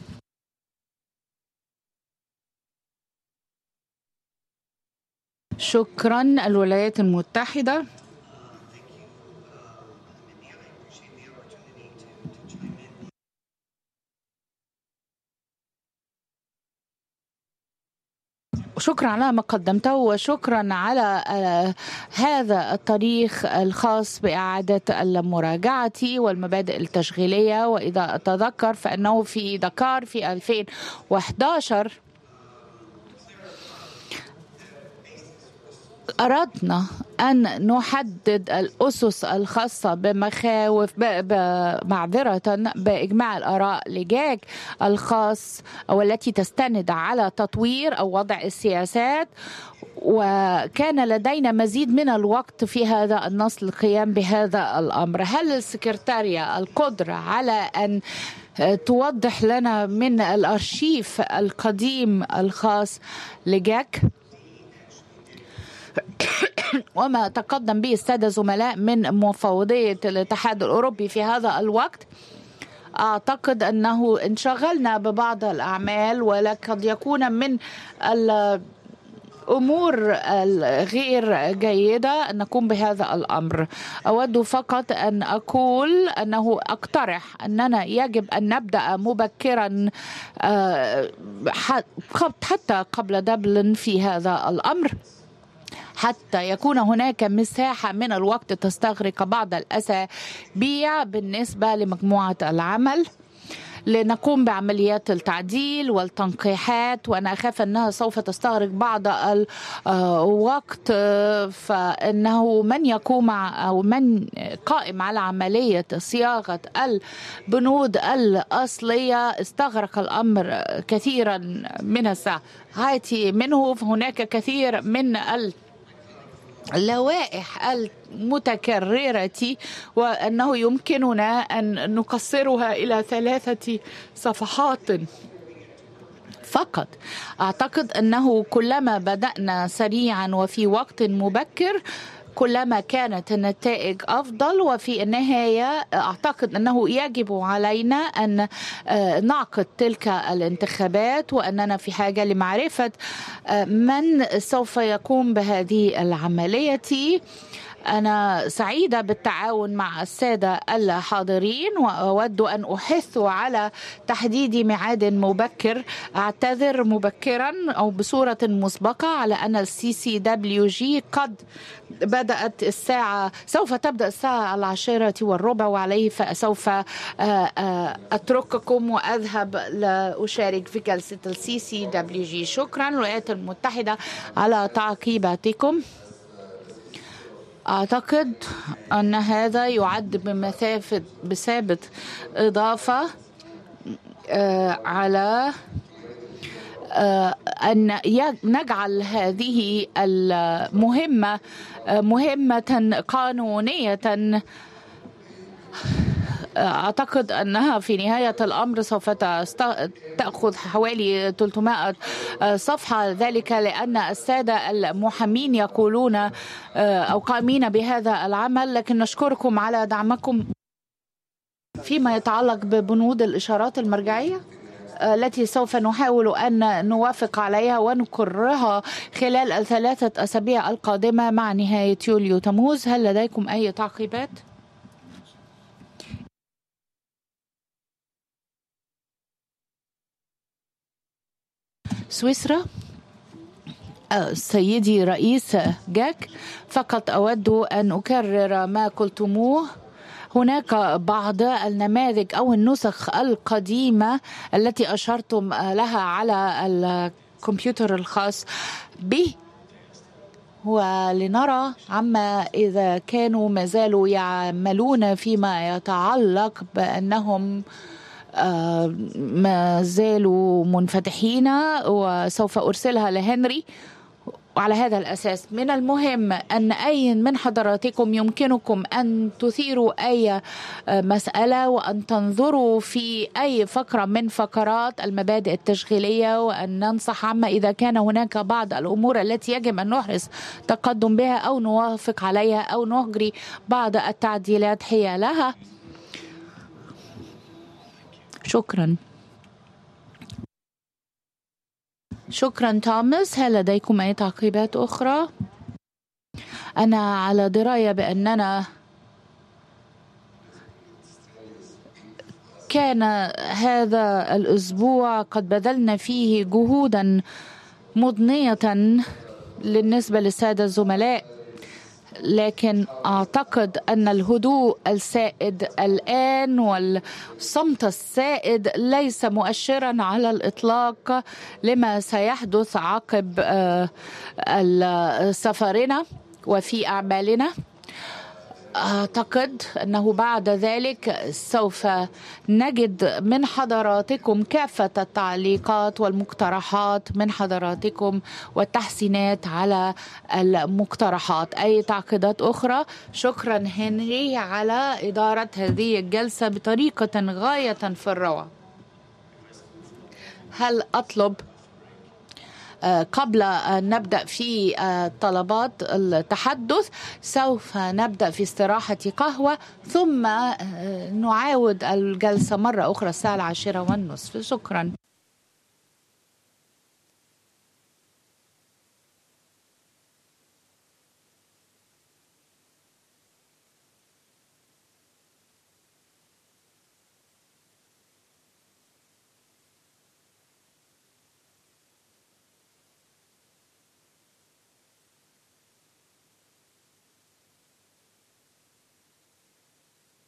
شكرا. الولايات المتحدة. شكرا على ما قدمته، وشكرا على هذا التاريخ الخاص بإعادة المراجعة والمبادئ التشغيلية. وإذا أتذكر فإنه في دكار في ألفين وأحد عشر أردنا أن نحدد الأسس الخاصة بمخاوف معذرة بإجماع الآراء لجاك الخاص والتي تستند على تطوير أو وضع السياسات، وكان لدينا مزيد من الوقت في هذا النص للقيام بهذا الأمر. هل السكرتارية القدرة على أن توضح لنا من الأرشيف القديم الخاص لجاك وما تقدم به السادة زملاء من مفوضية الاتحاد الأوروبي في هذا الوقت؟ أعتقد أنه انشغلنا ببعض الأعمال، ولقد يكون من الأمور الغير جيدة أن نقوم بهذا الأمر. أود فقط أن أقول أنه أقترح أننا يجب أن نبدأ مبكرا حتى قبل دبلن في هذا الأمر، حتى يكون هناك مساحة من الوقت تستغرق بعض الأسابيع بالنسبة لمجموعة العمل لنقوم بعمليات التعديل والتنقيحات. وأنا أخاف أنها سوف تستغرق بعض الوقت، فإنه من يقوم أو من قائم على عملية صياغة البنود الأصلية استغرق الأمر كثيرا من الساعات منه. فهناك كثير من ال اللوائح المتكررة وأنه يمكننا أن نقصرها إلى ثلاثة صفحات فقط. أعتقد أنه كلما بدأنا سريعا وفي وقت مبكر كلما كانت النتائج أفضل. وفي النهاية أعتقد أنه يجب علينا أن نعقد تلك الانتخابات، وأننا في حاجة لمعرفة من سوف يقوم بهذه العملية. أنا سعيدة بالتعاون مع السادة الحاضرين، وأود أن أحث على تحديد ميعاد مبكر. أعتذر مبكرا أو بصورة مسبقة على أن السي سي دبليو جي قد بدأت الساعة سوف تبدأ الساعة العاشرة والربع، وعليه فسوف أترككم وأذهب لأشارك في جلسة السي سي دبليو جي. شكرا الولايات المتحدة على تعقيباتكم. أعتقد أن هذا يعد بمثابة بثابة إضافة على أن نجعل هذه المهمة مهمة قانونية. أعتقد أنها في نهاية الأمر سوف تأخذ حوالي ثلاثمائة صفحة، ذلك لأن السادة المحامين يقولون أو قائمين بهذا العمل. لكن نشكركم على دعمكم فيما يتعلق ببنود الإشارات المرجعية التي سوف نحاول أن نوافق عليها ونقرها خلال الثلاثة أسابيع القادمة مع نهاية يوليو تموز. هل لديكم أي تعقيبات؟ سويسرا. سيدي رئيس جاك، فقط أود أن أكرر ما قلتموه. هناك بعض النماذج أو النسخ القديمة التي أشرتم لها على الكمبيوتر الخاص به، ولنرى عما إذا كانوا ما زالوا يعملون فيما يتعلق بأنهم ما زالوا منفتحين، وسوف أرسلها لهنري. وعلى هذا الأساس من المهم أن أي من حضراتكم يمكنكم أن تثيروا أي مسألة وأن تنظروا في أي فقرة من فقرات المبادئ التشغيلية، وأن ننصح عما إذا كان هناك بعض الأمور التي يجب أن نحرص تقدم بها أو نوافق عليها أو نجري بعض التعديلات حيالها. شكرا. شكرا توماس. هل لديكم أي تعقيبات أخرى؟ أنا على دراية بأننا كان هذا الأسبوع قد بذلنا فيه جهودا مضنية بالنسبة للسادة الزملاء، لكن أعتقد أن الهدوء السائد الآن والصمت السائد ليس مؤشرا على الإطلاق لما سيحدث عقب سفرنا وفي أعمالنا. أعتقد أنه بعد ذلك سوف نجد من حضراتكم كافة التعليقات والمقترحات من حضراتكم والتحسينات على المقترحات. أي تعقيدات أخرى؟ شكرا هنري على إدارة هذه الجلسة بطريقة غاية في الروعة. هل أطلب قبل أن نبدأ في طلبات التحدث سوف نبدأ في استراحة قهوة ثم نعاود الجلسة مرة أخرى الساعة العاشرة والنصف. شكرا.